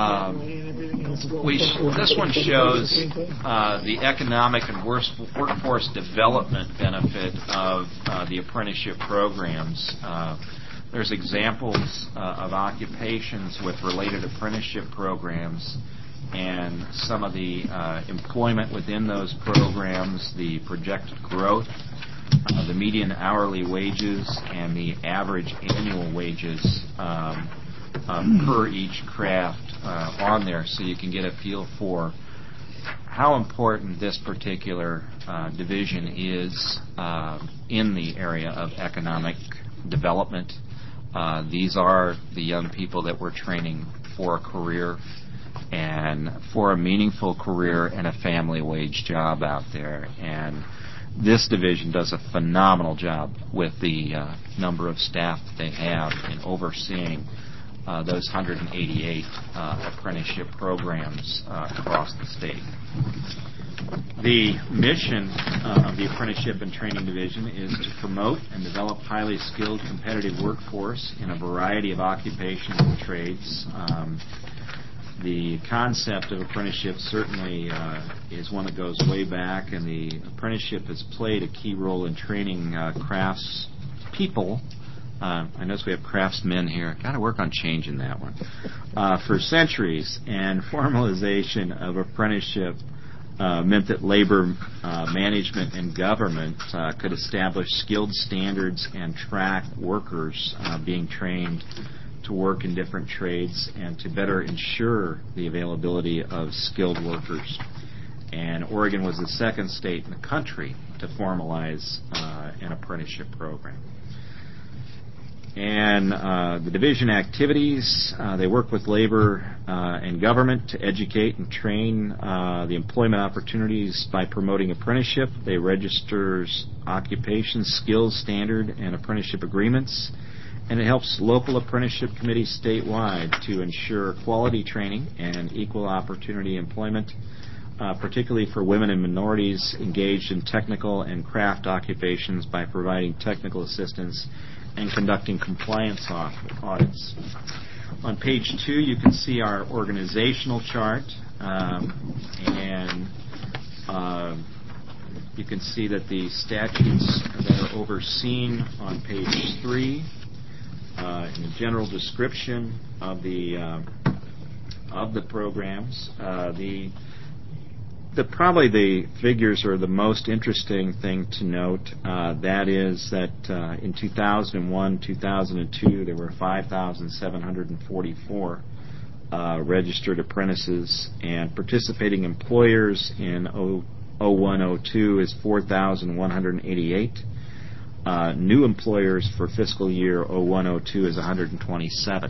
This one shows the economic and workforce development benefit of the apprenticeship programs. There's examples of occupations with related apprenticeship programs, and some of the employment within those programs, the projected growth, the median hourly wages, and the average annual wages per each craft on there, so you can get a feel for how important this particular division is in the area of economic development. These are the young people that we're training for a career and for a meaningful career and a family wage job out there. And this division does a phenomenal job with the number of staff that they have in overseeing those 188 apprenticeship programs across the state. The mission of the Apprenticeship and Training Division is to promote and develop highly skilled, competitive workforce in a variety of occupations and trades. The concept of apprenticeship certainly is one that goes way back, and the apprenticeship has played a key role in training crafts people. I notice we have craftsmen here. Got to work on changing that one. For centuries, and formalization of apprenticeship meant that labor management and government could establish skilled standards and track workers being trained to work in different trades and to better ensure the availability of skilled workers. And Oregon was the second state in the country to formalize an apprenticeship program. And the division activities, they work with labor and government to educate and train the employment opportunities by promoting apprenticeship. They registers occupation, skills standard, and apprenticeship agreements. And it helps local apprenticeship committees statewide to ensure quality training and equal opportunity employment, particularly for women and minorities engaged in technical and craft occupations by providing technical assistance and conducting compliance audits. On page 2, you can see our organizational chart, and you can see that the statutes that are overseen on page 3, in the general description of the programs, probably the figures are the most interesting thing to note. That is that in 2001, 2002, there were 5,744 registered apprentices, and participating employers in 0102 is 4,188. New employers for fiscal year 0102 is 127.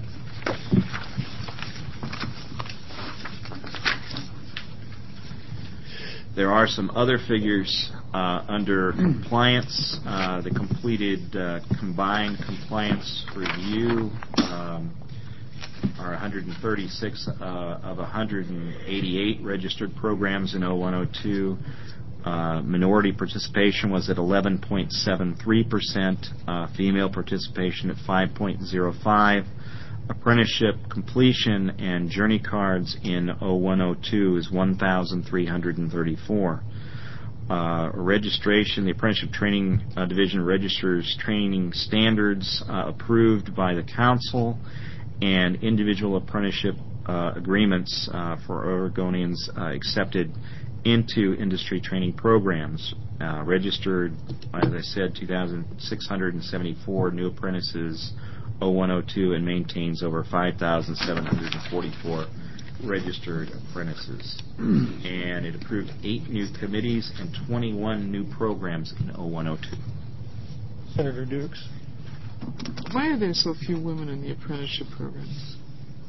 There are some other figures under compliance. The completed combined compliance review are 136 of 188 registered programs in 0102. Minority participation was at 11.73%, female participation at 5.05%. Apprenticeship completion and journey cards in 0102 is 1,334. Registration, the Apprenticeship Training Division registers training standards approved by the Council and individual apprenticeship agreements for Oregonians accepted into industry training programs. Registered, as I said, 2,674 new apprentices 0102 and maintains over 5,744 registered apprentices. And it approved 8 new committees and 21 new programs in 0102. Senator Dukes. Why are there so few women in the apprenticeship programs?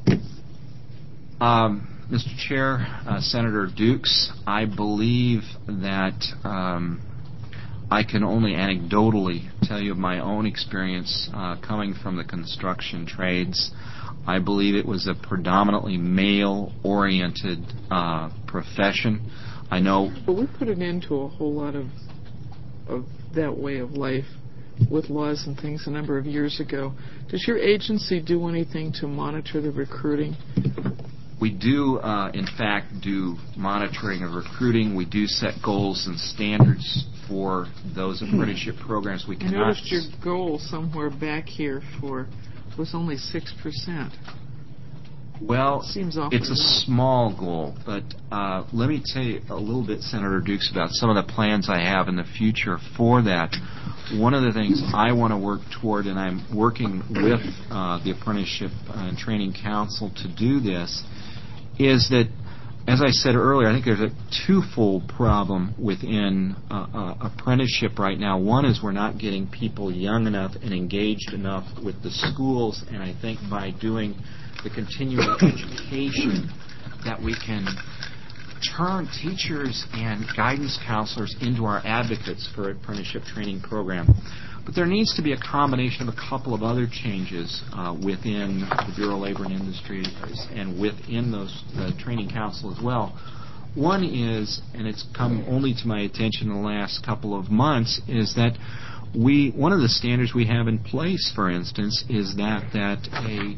Mr. Chair, Senator Dukes, I believe that I can only anecdotally tell you of my own experience coming from the construction trades. I believe it was a predominantly male-oriented profession. I know... But we put an end to a whole lot of that way of life with laws and things a number of years ago. Does your agency do anything to monitor the recruiting? We do, in fact, do monitoring of recruiting. We do set goals and standards for those apprenticeship programs. We cannot... I noticed your goal somewhere back here was only 6%. Well, it's a low. small goal, but let me tell you a little bit, Senator Dukes, about some of the plans I have in the future for that. One of the things I want to work toward, and I'm working with the Apprenticeship and Training Council to do this, is that as I said earlier, I think there's a twofold problem within apprenticeship right now. One is we're not getting people young enough and engaged enough with the schools, and I think by doing the continuing education that we can turn teachers and guidance counselors into our advocates for apprenticeship training program. But there needs to be a combination of a couple of other changes within the Bureau of Labor and Industries and within the training council as well. One is, and it's come only to my attention in the last couple of months, is that one of the standards we have in place, for instance, is that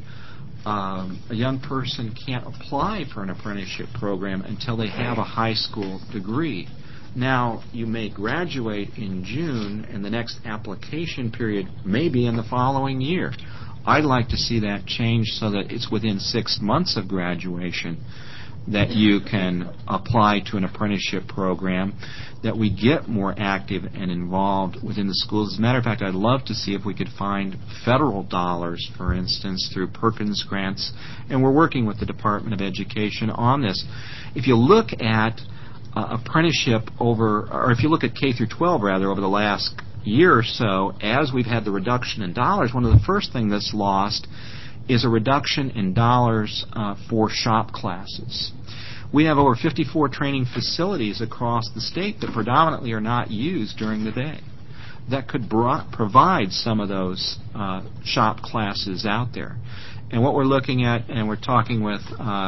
a young person can't apply for an apprenticeship program until they have a high school degree. Now, you may graduate in June, and the next application period may be in the following year. I'd like to see that changed so that it's within 6 months of graduation that you can apply to an apprenticeship program, that we get more active and involved within the schools. As a matter of fact, I'd love to see if we could find federal dollars, for instance, through Perkins grants, and we're working with the Department of Education on this. If you look at apprenticeship if you look at K through 12 rather over the last year or so, as we've had the reduction in dollars, one of the first things that's lost is a reduction in dollars for shop classes. We have over 54 training facilities across the state that predominantly are not used during the day that could provide some of those shop classes out there. And what we're looking at, and we're talking with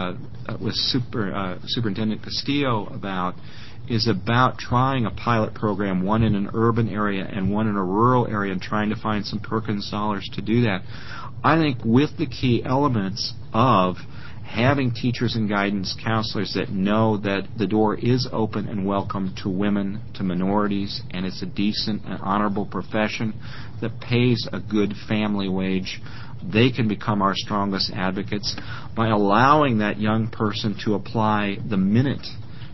Superintendent Castillo about, is about trying a pilot program, one in an urban area and one in a rural area, and trying to find some Perkins dollars to do that. I think with the key elements of having teachers and guidance counselors that know that the door is open and welcome to women, to minorities, and it's a decent and honorable profession that pays a good family wage, they can become our strongest advocates by allowing that young person to apply the minute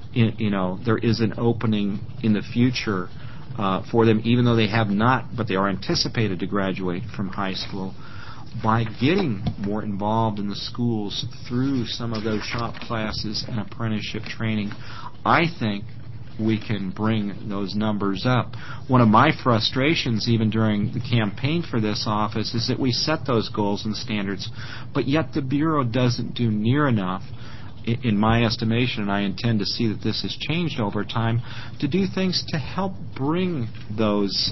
there is an opening in the future for them, even though they have not, but they are anticipated to graduate from high school. By getting more involved in the schools through some of those shop classes and apprenticeship training, I think we can bring those numbers up. One of my frustrations, even during the campaign for this office, is that we set those goals and standards, but yet the Bureau doesn't do near enough, in my estimation, and I intend to see that this has changed over time, to do things to help bring those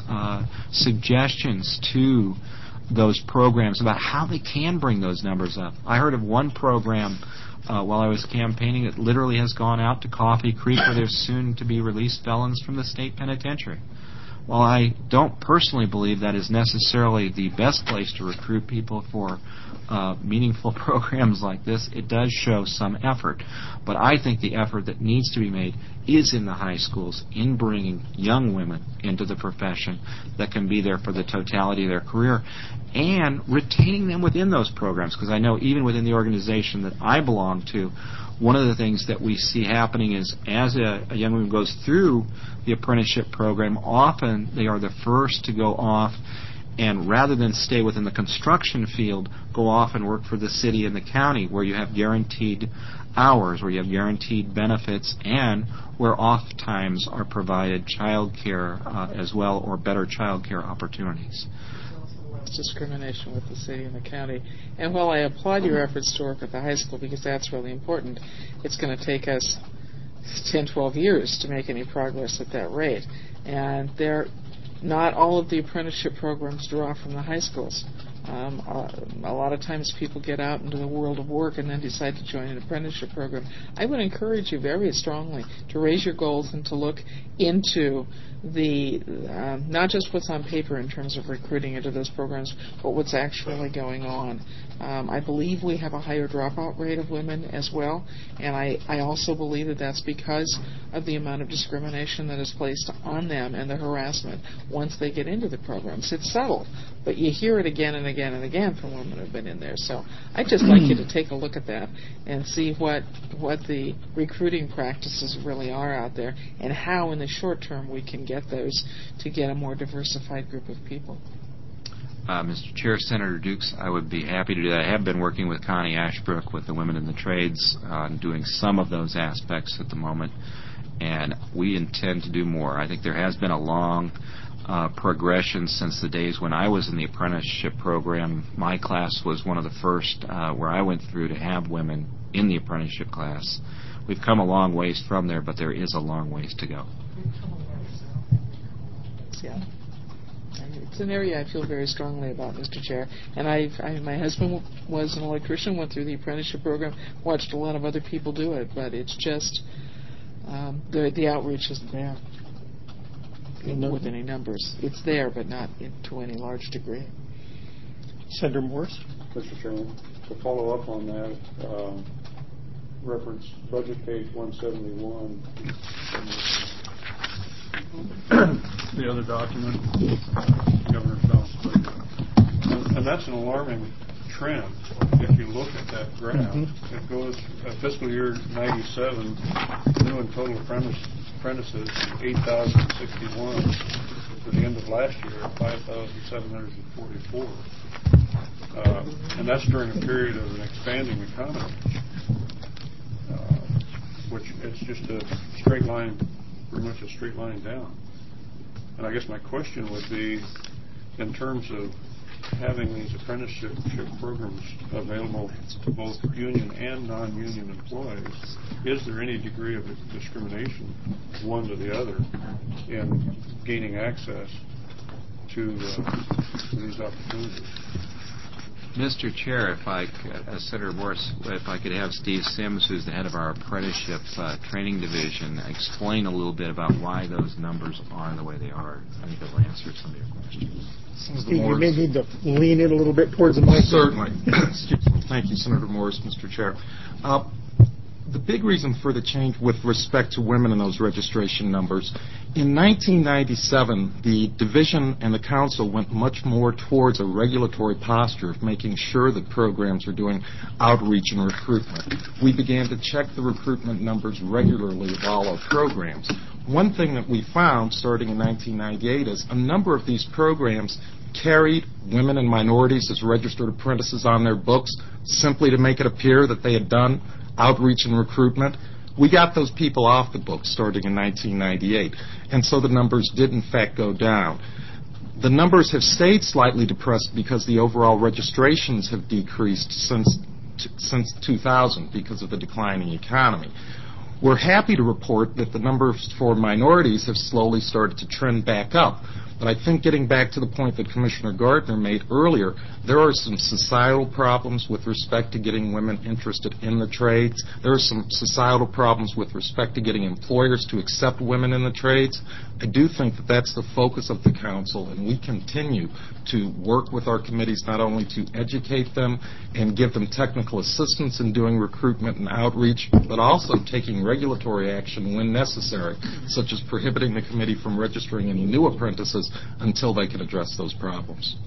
suggestions to those programs about how they can bring those numbers up. I heard of one program while I was campaigning that literally has gone out to Coffee Creek, where there's soon to be released felons from the state penitentiary. While I don't personally believe that is necessarily the best place to recruit people for meaningful programs like this, it does show some effort. But I think the effort that needs to be made is in the high schools, in bringing young women into the profession that can be there for the totality of their career, and retaining them within those programs. Because I know even within the organization that I belong to, one of the things that we see happening is as a young woman goes through the apprenticeship program, often they are the first to go off and, rather than stay within the construction field, go off and work for the city and the county, where you have guaranteed hours, where you have guaranteed benefits, and where oftentimes are provided child care as well, or better child care opportunities. Discrimination with the city and the county. And while I applaud your efforts to work at the high school, because that's really important, it's going to take us 10, 12 years to make any progress at that rate. And not all of the apprenticeship programs draw from the high schools. A lot of times people get out into the world of work and then decide to join an apprenticeship program. I would encourage you very strongly to raise your goals and to look into the not just what's on paper in terms of recruiting into those programs, but what's actually going on. I believe we have a higher dropout rate of women as well, and I also believe that that's because of the amount of discrimination that is placed on them and the harassment once they get into the programs. It's subtle, but you hear it again and again and again from women who've been in there. So I'd just like you to take a look at that and see what the recruiting practices really are out there, and how in the short term we can get those to get a more diversified group of people. Mr. Chair, Senator Dukes, I would be happy to do that. I have been working with Connie Ashbrook with the Women in the Trades on doing some of those aspects at the moment, and we intend to do more. I think there has been a long progression since the days when I was in the apprenticeship program. My class was one of the first where I went through to have women in the apprenticeship class. We've come a long ways from there, but there is a long ways to go. Yeah. It's an area I feel very strongly about, Mr. Chair. And my husband was an electrician, went through the apprenticeship program, watched a lot of other people do it, but it's just the outreach isn't there with any numbers. It's there, but not to any large degree. Senator Morse? Mr. Chairman, to follow up on that, reference budget page 171, the other document, Governor Bell's budget. And that's an alarming trend. If you look at that graph, it goes fiscal year 97, new and total apprentices 8,061. For the end of last year, 5,744. And that's during a period of an expanding economy, which it's just a straight line, pretty much a straight line down. And I guess my question would be, in terms of having these apprenticeship programs available to both union and non-union employees, is there any degree of discrimination, one to the other, in gaining access to these opportunities? Mr. Chair, Senator Morse, if I could have Steve Sims, who's the head of our apprenticeship training division, explain a little bit about why those numbers are the way they are. I think that'll answer some of your questions. Steve, you may need to lean in a little bit towards the mic. Certainly. Excuse me. Thank you, Senator Morse, Mr. Chair. The big reason for the change with respect to women in those registration numbers, in 1997, the division and the council went much more towards a regulatory posture of making sure that programs were doing outreach and recruitment. We began to check the recruitment numbers regularly of all our programs. One thing that we found starting in 1998 is a number of these programs carried women and minorities as registered apprentices on their books simply to make it appear that they had done outreach and recruitment. We got those people off the books starting in 1998, and so the numbers did in fact go down. The numbers have stayed slightly depressed because the overall registrations have decreased since 2000 because of the declining economy. We're happy to report that the numbers for minorities have slowly started to trend back up. But I think getting back to the point that Commissioner Gardner made earlier, there are some societal problems with respect to getting women interested in the trades. There are some societal problems with respect to getting employers to accept women in the trades. I do think that that's the focus of the council, and we continue to work with our committees not only to educate them and give them technical assistance in doing recruitment and outreach, but also taking regulatory action when necessary, such as prohibiting the committee from registering any new apprentices until they can address those problems.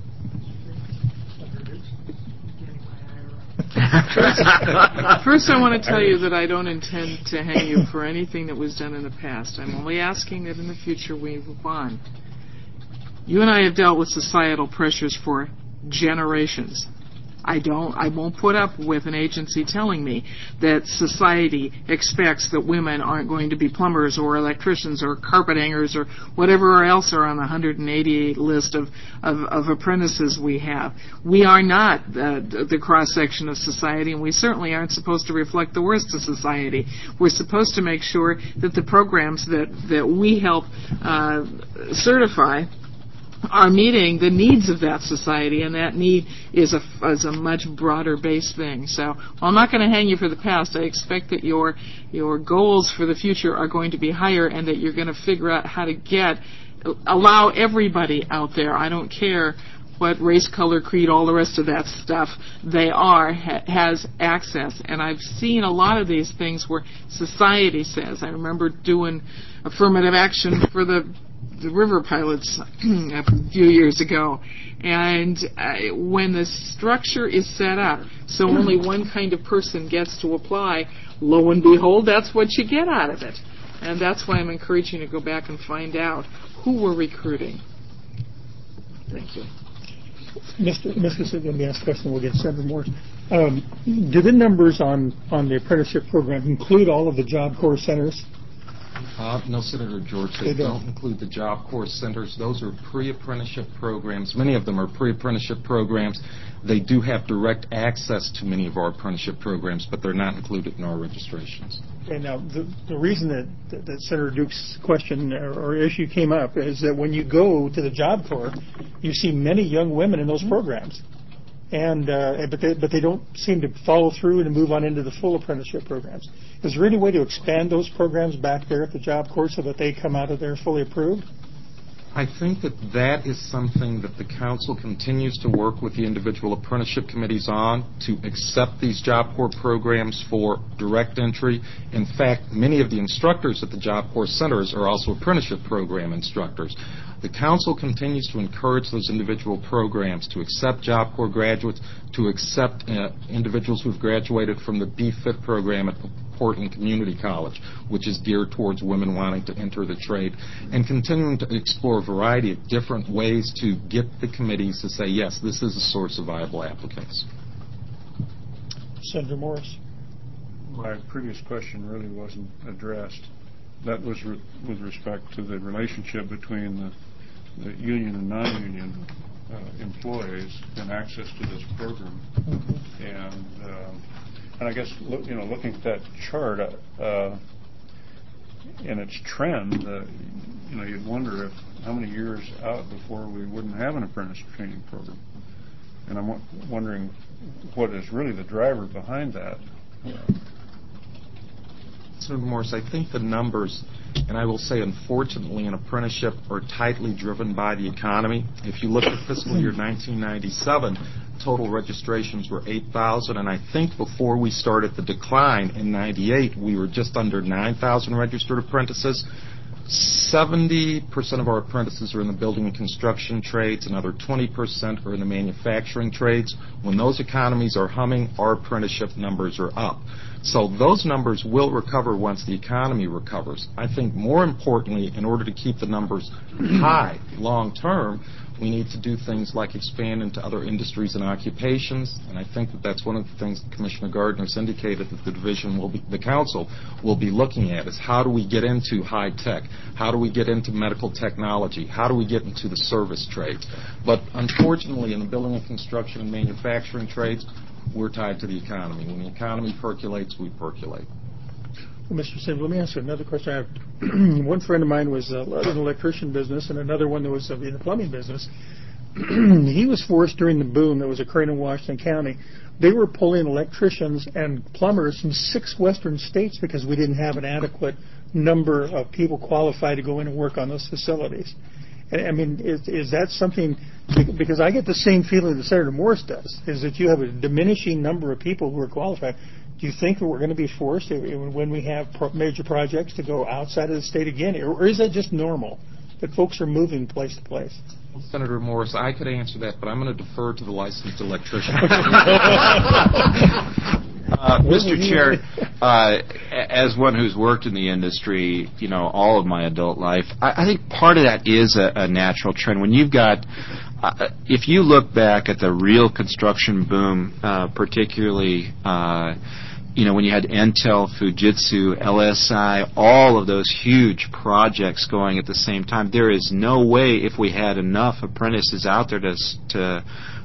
First, I want to tell you that I don't intend to hang you for anything that was done in the past. I'm only asking that in the future we move on. You and I have dealt with societal pressures for generations. I won't put up with an agency telling me that society expects that women aren't going to be plumbers or electricians or carpet hangers or whatever else are on the 188 list of apprentices we have. We are not the cross-section of society, and we certainly aren't supposed to reflect the worst of society. We're supposed to make sure that the programs that we help certify are meeting the needs of that society, and that need is a much broader based thing. So I'm not going to hang you for the past. I expect that your goals for the future are going to be higher, and that you're going to figure out how to allow everybody out there, I don't care what race, color, creed, all the rest of that stuff they has access. And I've seen a lot of these things where society says, I remember doing affirmative action for the river pilots a few years ago, and when the structure is set up so only one kind of person gets to apply, lo and behold, that's what you get out of it. And that's why I'm encouraging you to go back and find out who we're recruiting. Thank you. Mr. Sid, let me ask a question. We'll get Senator Morris. Do the numbers on the apprenticeship program include all of the Job Corps centers? No, Senator George, they don't include the Job Corps centers. Those are pre-apprenticeship programs. Many of them are pre-apprenticeship programs. They do have direct access to many of our apprenticeship programs, but they're not included in our registrations. Okay, now, the reason that Senator Duke's question or issue came up is that when you go to the Job Corps, you see many young women in those programs. But they don't seem to follow through and move on into the full apprenticeship programs. Is there any way to expand those programs back there at the Job Corps so that they come out of there fully approved? I think that is something that the Council continues to work with the individual apprenticeship committees on, to accept these Job Corps programs for direct entry. In fact, many of the instructors at the Job Corps centers are also apprenticeship program instructors. The Council continues to encourage those individual programs to accept Job Corps graduates, to accept individuals who have graduated from the BFIT program at Portland Community College, which is geared towards women wanting to enter the trade, and continuing to explore a variety of different ways to get the committees to say, yes, this is a source of viable applicants. Senator Morris. My previous question really wasn't addressed. That was with respect to the relationship between the union and non-union employees and access to this program. And I guess looking at that chart and its trend, you'd wonder how many years out before we wouldn't have an apprentice training program. And I'm wondering what is really the driver behind that. Senator Morris, I think the numbers, and I will say unfortunately an apprenticeship, are tightly driven by the economy. If you look at fiscal year 1997, total registrations were 8,000, and I think before we started the decline in 98, we were just under 9,000 registered apprentices. 70% of our apprentices are in the building and construction trades. Another 20% are in the manufacturing trades. When those economies are humming, our apprenticeship numbers are up. So those numbers will recover once the economy recovers. I think more importantly, in order to keep the numbers high long term, we need to do things like expand into other industries and occupations, and I think that's one of the things that Commissioner Gardner's indicated that the Council will be looking at, is how do we get into high tech? How do we get into medical technology? How do we get into the service trades? But unfortunately, in the building and construction and manufacturing trades, we're tied to the economy. When the economy percolates, we percolate. Well, Mr. Sim, let me ask you another question. I have one friend of mine was in an electrician business, and another one that was in the plumbing business. He was forced during the boom that was occurring in Washington County. They were pulling electricians and plumbers from 6 western states because we didn't have an adequate number of people qualified to go in and work on those facilities. And, I mean, is that something, because I get the same feeling that Senator Morris does, is that you have a diminishing number of people who are qualified. Do you think that we're going to be forced, when we have major projects, to go outside of the state again? Or is that just normal, that folks are moving place to place? Senator Morris, I could answer that, but I'm going to defer to the licensed electrician. Mr. Chair, as one who's worked in the industry, all of my adult life, I think part of that is a natural trend. When you've got, if you look back at the real construction boom, particularly, when you had Intel, Fujitsu, LSI, all of those huge projects going at the same time, there is no way, if we had enough apprentices out there to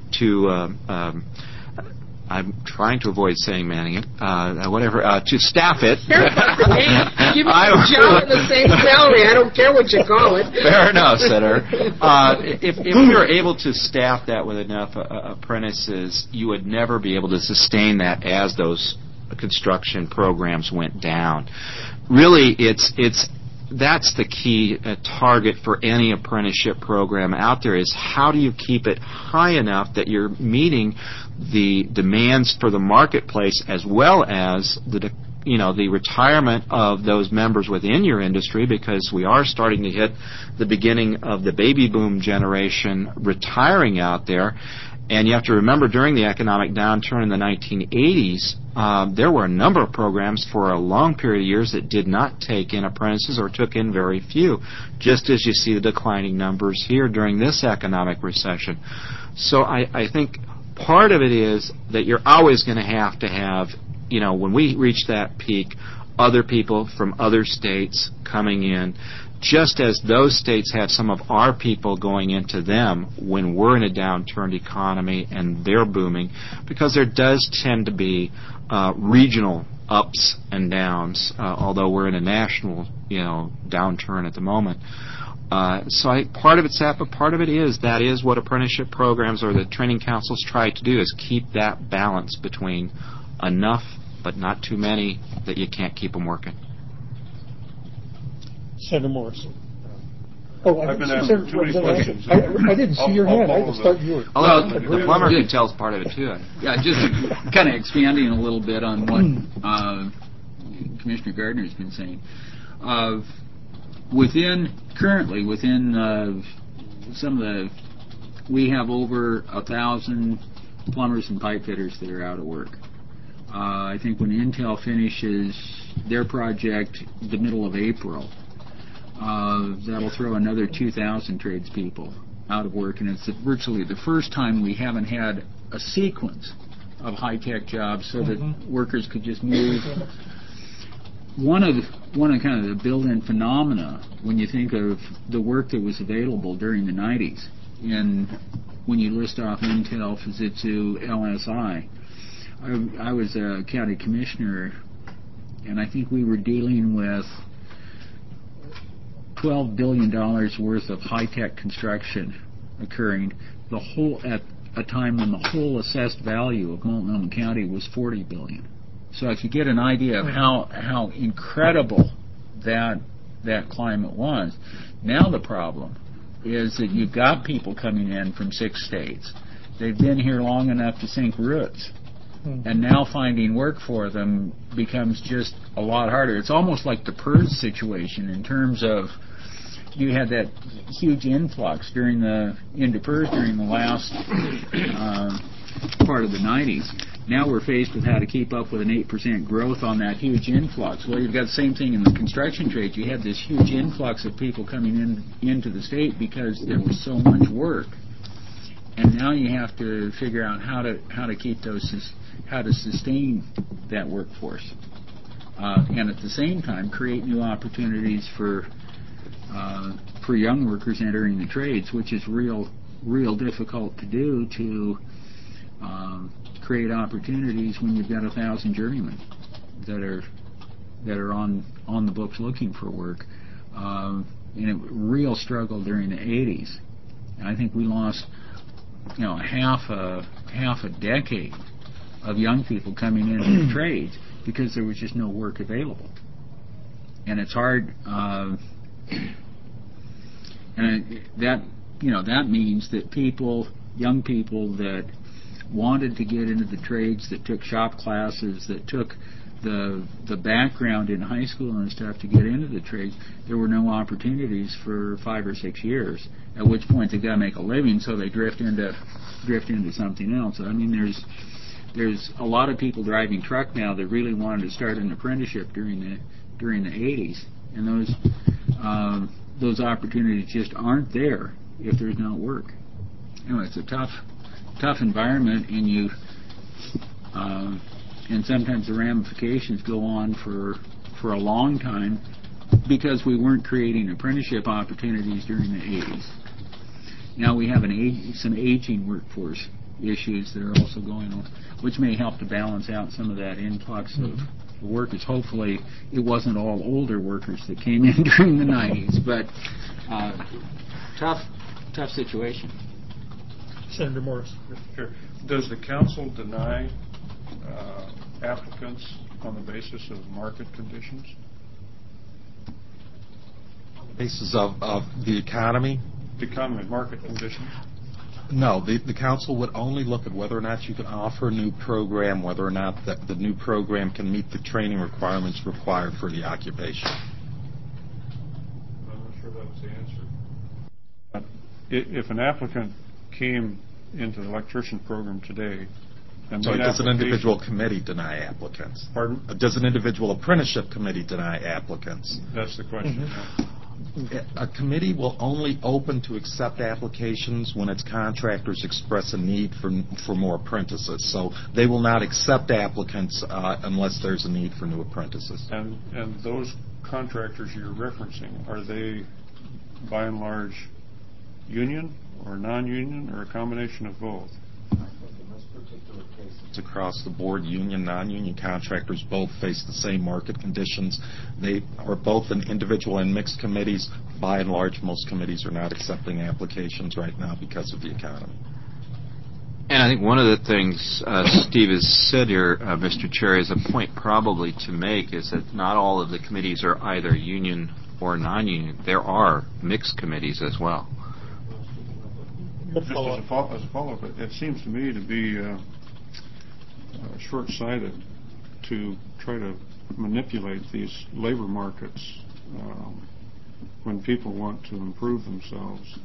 I'm trying to avoid saying manning it, to staff it. Give me a job and the same salary. I don't care what you call it. Fair enough, Senator. If we were able to staff that with enough apprentices, you would never be able to sustain that as those construction programs went down. Really, that's the key target for any apprenticeship program out there, is how do you keep it high enough that you're meeting the demands for the marketplace, as well as the retirement of those members within your industry, because we are starting to hit the beginning of the baby boom generation retiring out there. And you have to remember, during the economic downturn in the 1980s, there were a number of programs for a long period of years that did not take in apprentices or took in very few, just as you see the declining numbers here during this economic recession. So I think part of it is that you're always going to have, when we reach that peak, other people from other states coming in, just as those states have some of our people going into them when we're in a downturned economy and they're booming, because there does tend to be regional ups and downs, although we're in a national, downturn at the moment. Part of it's that, but part of it is what apprenticeship programs or the training councils try to do, is keep that balance between enough but not too many that you can't keep them working. Senator Morris. Oh, I've been asked too many questions. I didn't see your hand. I just thought you were. Well, the plumber can tell us part of it too. Yeah, just kind of expanding a little bit on what Commissioner Gardner's been saying. Currently within some of the, we have over 1,000 plumbers and pipe fitters that are out of work. I think when Intel finishes their project the middle of April, that'll throw another 2,000 tradespeople out of work, and it's virtually the first time we haven't had a sequence of high-tech jobs so that workers could just move. One of kind of the built-in phenomena when you think of the work that was available during the 90s, and when you list off Intel, Fujitsu, LSI, I was a county commissioner, and I think we were dealing with $12 billion worth of high-tech construction occurring, at a time when the whole assessed value of Multnomah County was $40 billion. So if you get an idea of how incredible that climate was, now the problem is that you've got people coming in from 6 states. They've been here long enough to sink roots. And now finding work for them becomes just a lot harder. It's almost like the PERS situation in terms of you had that huge influx into PERS during the last part of the 90s. Now we're faced with how to keep up with an 8% growth on that huge influx. Well, you've got the same thing in the construction trade. You had this huge influx of people coming into the state because there was so much work. And now you have to figure out how to keep how to sustain that workforce, and at the same time create new opportunities for young workers entering the trades, which is real difficult to do, to create opportunities when you've got 1,000 journeymen that are on the books looking for work. And a real struggle during the 80s. And I think we lost half a decade of young people coming into the trades because there was just no work available. And it's hard, and that means that young people that wanted to get into the trades, that took shop classes, that took the background in high school and stuff to get into the trades, there were no opportunities for 5 or 6 years, at which point they got to make a living, so they drift into something else. I mean, there's a lot of people driving truck now that really wanted to start an apprenticeship during the 80s, and those opportunities just aren't there if there's no work. It's a tough environment, and sometimes the ramifications go on for a long time because we weren't creating apprenticeship opportunities during the 80s. Now we have some aging workforce issues that are also going on, which may help to balance out some of that influx of workers. Hopefully it wasn't all older workers that came in during the 90s, but tough situation. Senator Morris. Sure. Does the council deny applicants on the basis of market conditions? On the basis of the economy? The economy, market conditions? No, the council would only look at whether or not you can offer a new program, whether or not the new program can meet the training requirements required for the occupation. I'm not sure that was the answer. If an applicant came into the electrician program today, and so does an individual committee deny applicants? Pardon? Does an individual apprenticeship committee deny applicants? That's the question. A committee will only open to accept applications when its contractors express a need for more apprentices. So they will not accept applicants unless there's a need for new apprentices. And those contractors you're referencing, are they by and large union or non-union or a combination of both? It's across the board, union, non-union contractors both face the same market conditions. They are both in individual and mixed committees. By and large, most committees are not accepting applications right now because of the economy. And I think one of the things Steve has said here, Mr. Chair, is a point probably to make is that not all of the committees are either union or non-union. There are mixed committees as well. Just as a follow-up, it seems to me to be short-sighted to try to manipulate these labor markets when people want to improve themselves.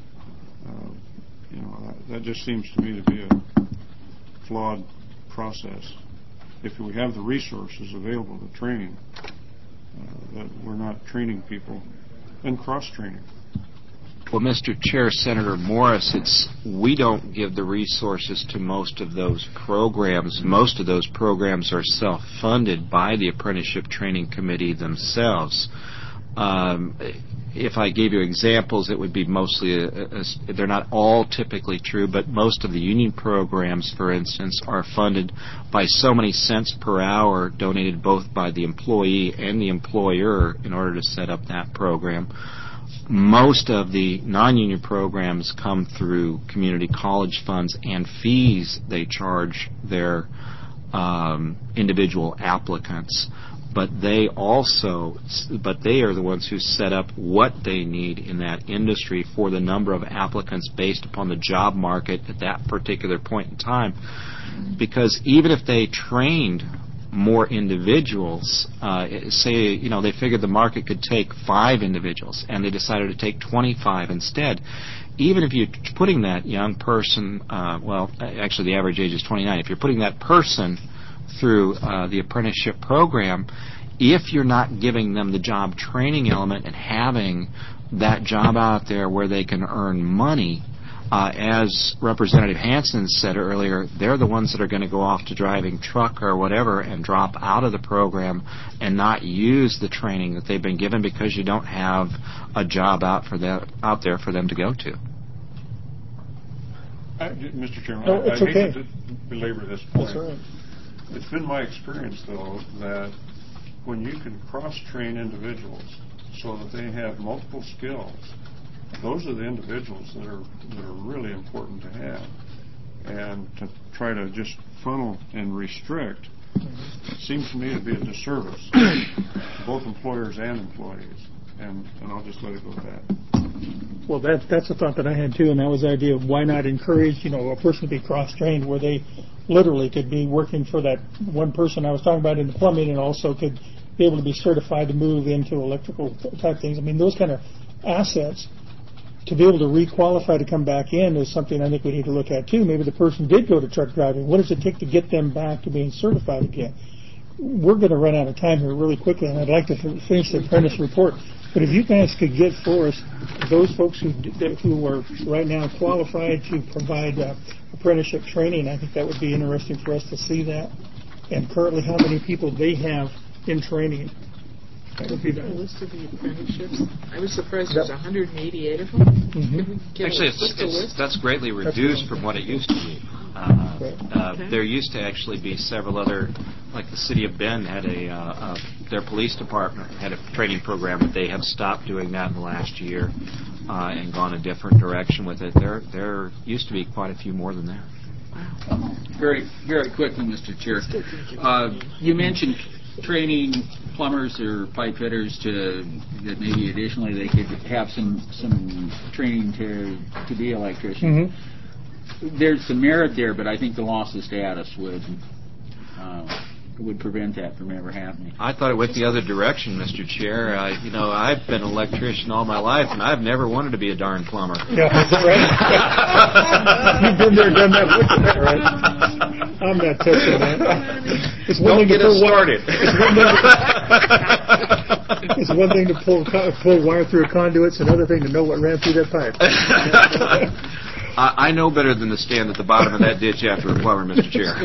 That just seems to me to be a flawed process. If we have the resources available to train, that we're not training people and cross-training. Well, Mr. Chair, Senator Morris, we don't give the resources to most of those programs. Most of those programs are self-funded by the Apprenticeship Training Committee themselves. If I gave you examples, it would be mostly, they're not all typically true, but most of the union programs, for instance, are funded by so many cents per hour donated both by the employee and the employer in order to set up that program. Most of the non-union programs come through community college funds and fees they charge their individual applicants. But they are the ones who set up what they need in that industry for the number of applicants based upon the job market at that particular point in time. Because even if they trained more individuals, say, they figured the market could take 5 individuals and they decided to take 25 instead, even if you're putting that young person, actually the average age is 29, if you're putting that person through the apprenticeship program, if you're not giving them the job training element and having that job out there where they can earn money, as Representative Hansen said earlier, they're the ones that are going to go off to driving truck or whatever and drop out of the program and not use the training that they've been given because you don't have a job out there for them to go to. Mr. Chairman, I hate to belabor this point. That's right. It's been my experience, though, that when you can cross-train individuals so that they have multiple skills, those are the individuals that are really important to have. And to try to just funnel and restrict seems to me to be a disservice to both employers and employees. And I'll just let it go at that. Well, that's a thought that I had too, and that was the idea of why not encourage, a person to be cross-trained where they literally could be working for that one person I was talking about in the plumbing and also could be able to be certified to move into electrical type things. I mean, those kind of assets to be able to re-qualify to come back in is something I think we need to look at too. Maybe the person did go to truck driving. What does it take to get them back to being certified again? We're going to run out of time here really quickly, and I'd like to finish the apprentice report. But if you guys could get for us those folks who are right now qualified to provide apprenticeship training, I think that would be interesting for us to see that. And currently how many people they have in training. That would be the list of the apprenticeships. I was surprised there's 188 of them. Mm-hmm. Actually, that's greatly reduced from what it used to be. There used to actually be several other, like the city of Bend had their police department had a training program, but they have stopped doing that in the last year and gone a different direction with it. There used to be quite a few more than that. Wow. Very, very quickly, Mr. Chair. You mentioned training plumbers or pipe fitters that maybe additionally they could have some training to be electricians. Mm-hmm. There's some merit there, but I think the loss of status would prevent that from ever happening. I thought it went the other direction, Mr. Chair. I've been an electrician all my life, and I've never wanted to be a darn plumber. Yeah, that's right. You've been there, done that, looked at that, right? I'm not touching that. Don't get us started. It's one thing to pull wire through a conduit. It's another thing to know what ran through that pipe. I know better than to stand at the bottom of that ditch after a plumber, Mr. Chair.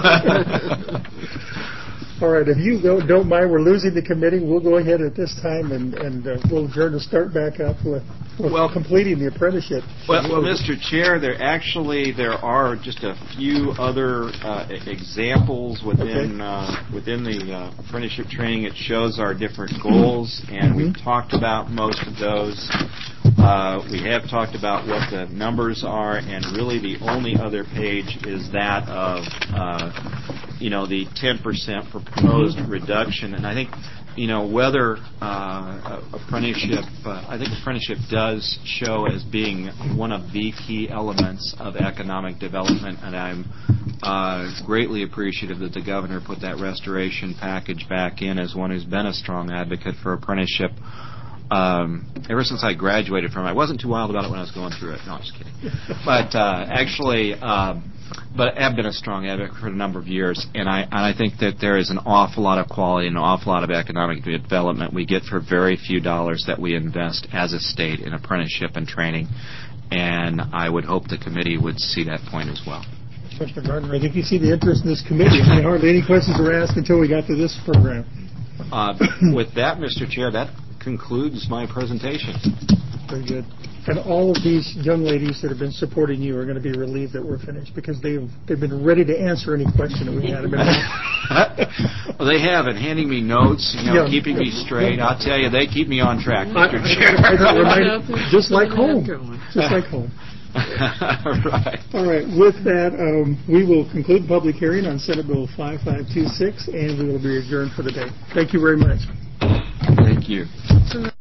All right, if you don't mind, we're losing the committee. We'll go ahead at this time and we'll adjourn to start back up with completing the apprenticeship. Well, Mr. Chair, there are just a few other examples within the apprenticeship training. It shows our different goals, and we've talked about most of those. We have talked about what the numbers are, and really the only other page is that of the 10% proposed reduction. And I think whether apprenticeship, I think apprenticeship does show as being one of the key elements of economic development, and I'm greatly appreciative that the governor put that restoration package back in as one who's been a strong advocate for apprenticeship. Ever since I graduated from it. I wasn't too wild about it when I was going through it. No, I'm just kidding. But but I've been a strong advocate for a number of years, and I think that there is an awful lot of quality and an awful lot of economic development we get for very few dollars that we invest as a state in apprenticeship and training, and I would hope the committee would see that point as well. Mr. Gardner, I think you see the interest in this committee. Hardly any questions were asked until we got to this program. With that, Mr. Chair, that concludes my presentation. Very good. And all of these young ladies that have been supporting you are going to be relieved that we're finished because they've been ready to answer any question that we had. Well, they have, and handing me notes, keeping me straight. I'll tell you, they keep me on track, Mr. Chair. Just like home. Just like home. Right. All right. With that, we will conclude the public hearing on Senate Bill 5526, and we will be adjourned for the day. Thank you very much. Thank you.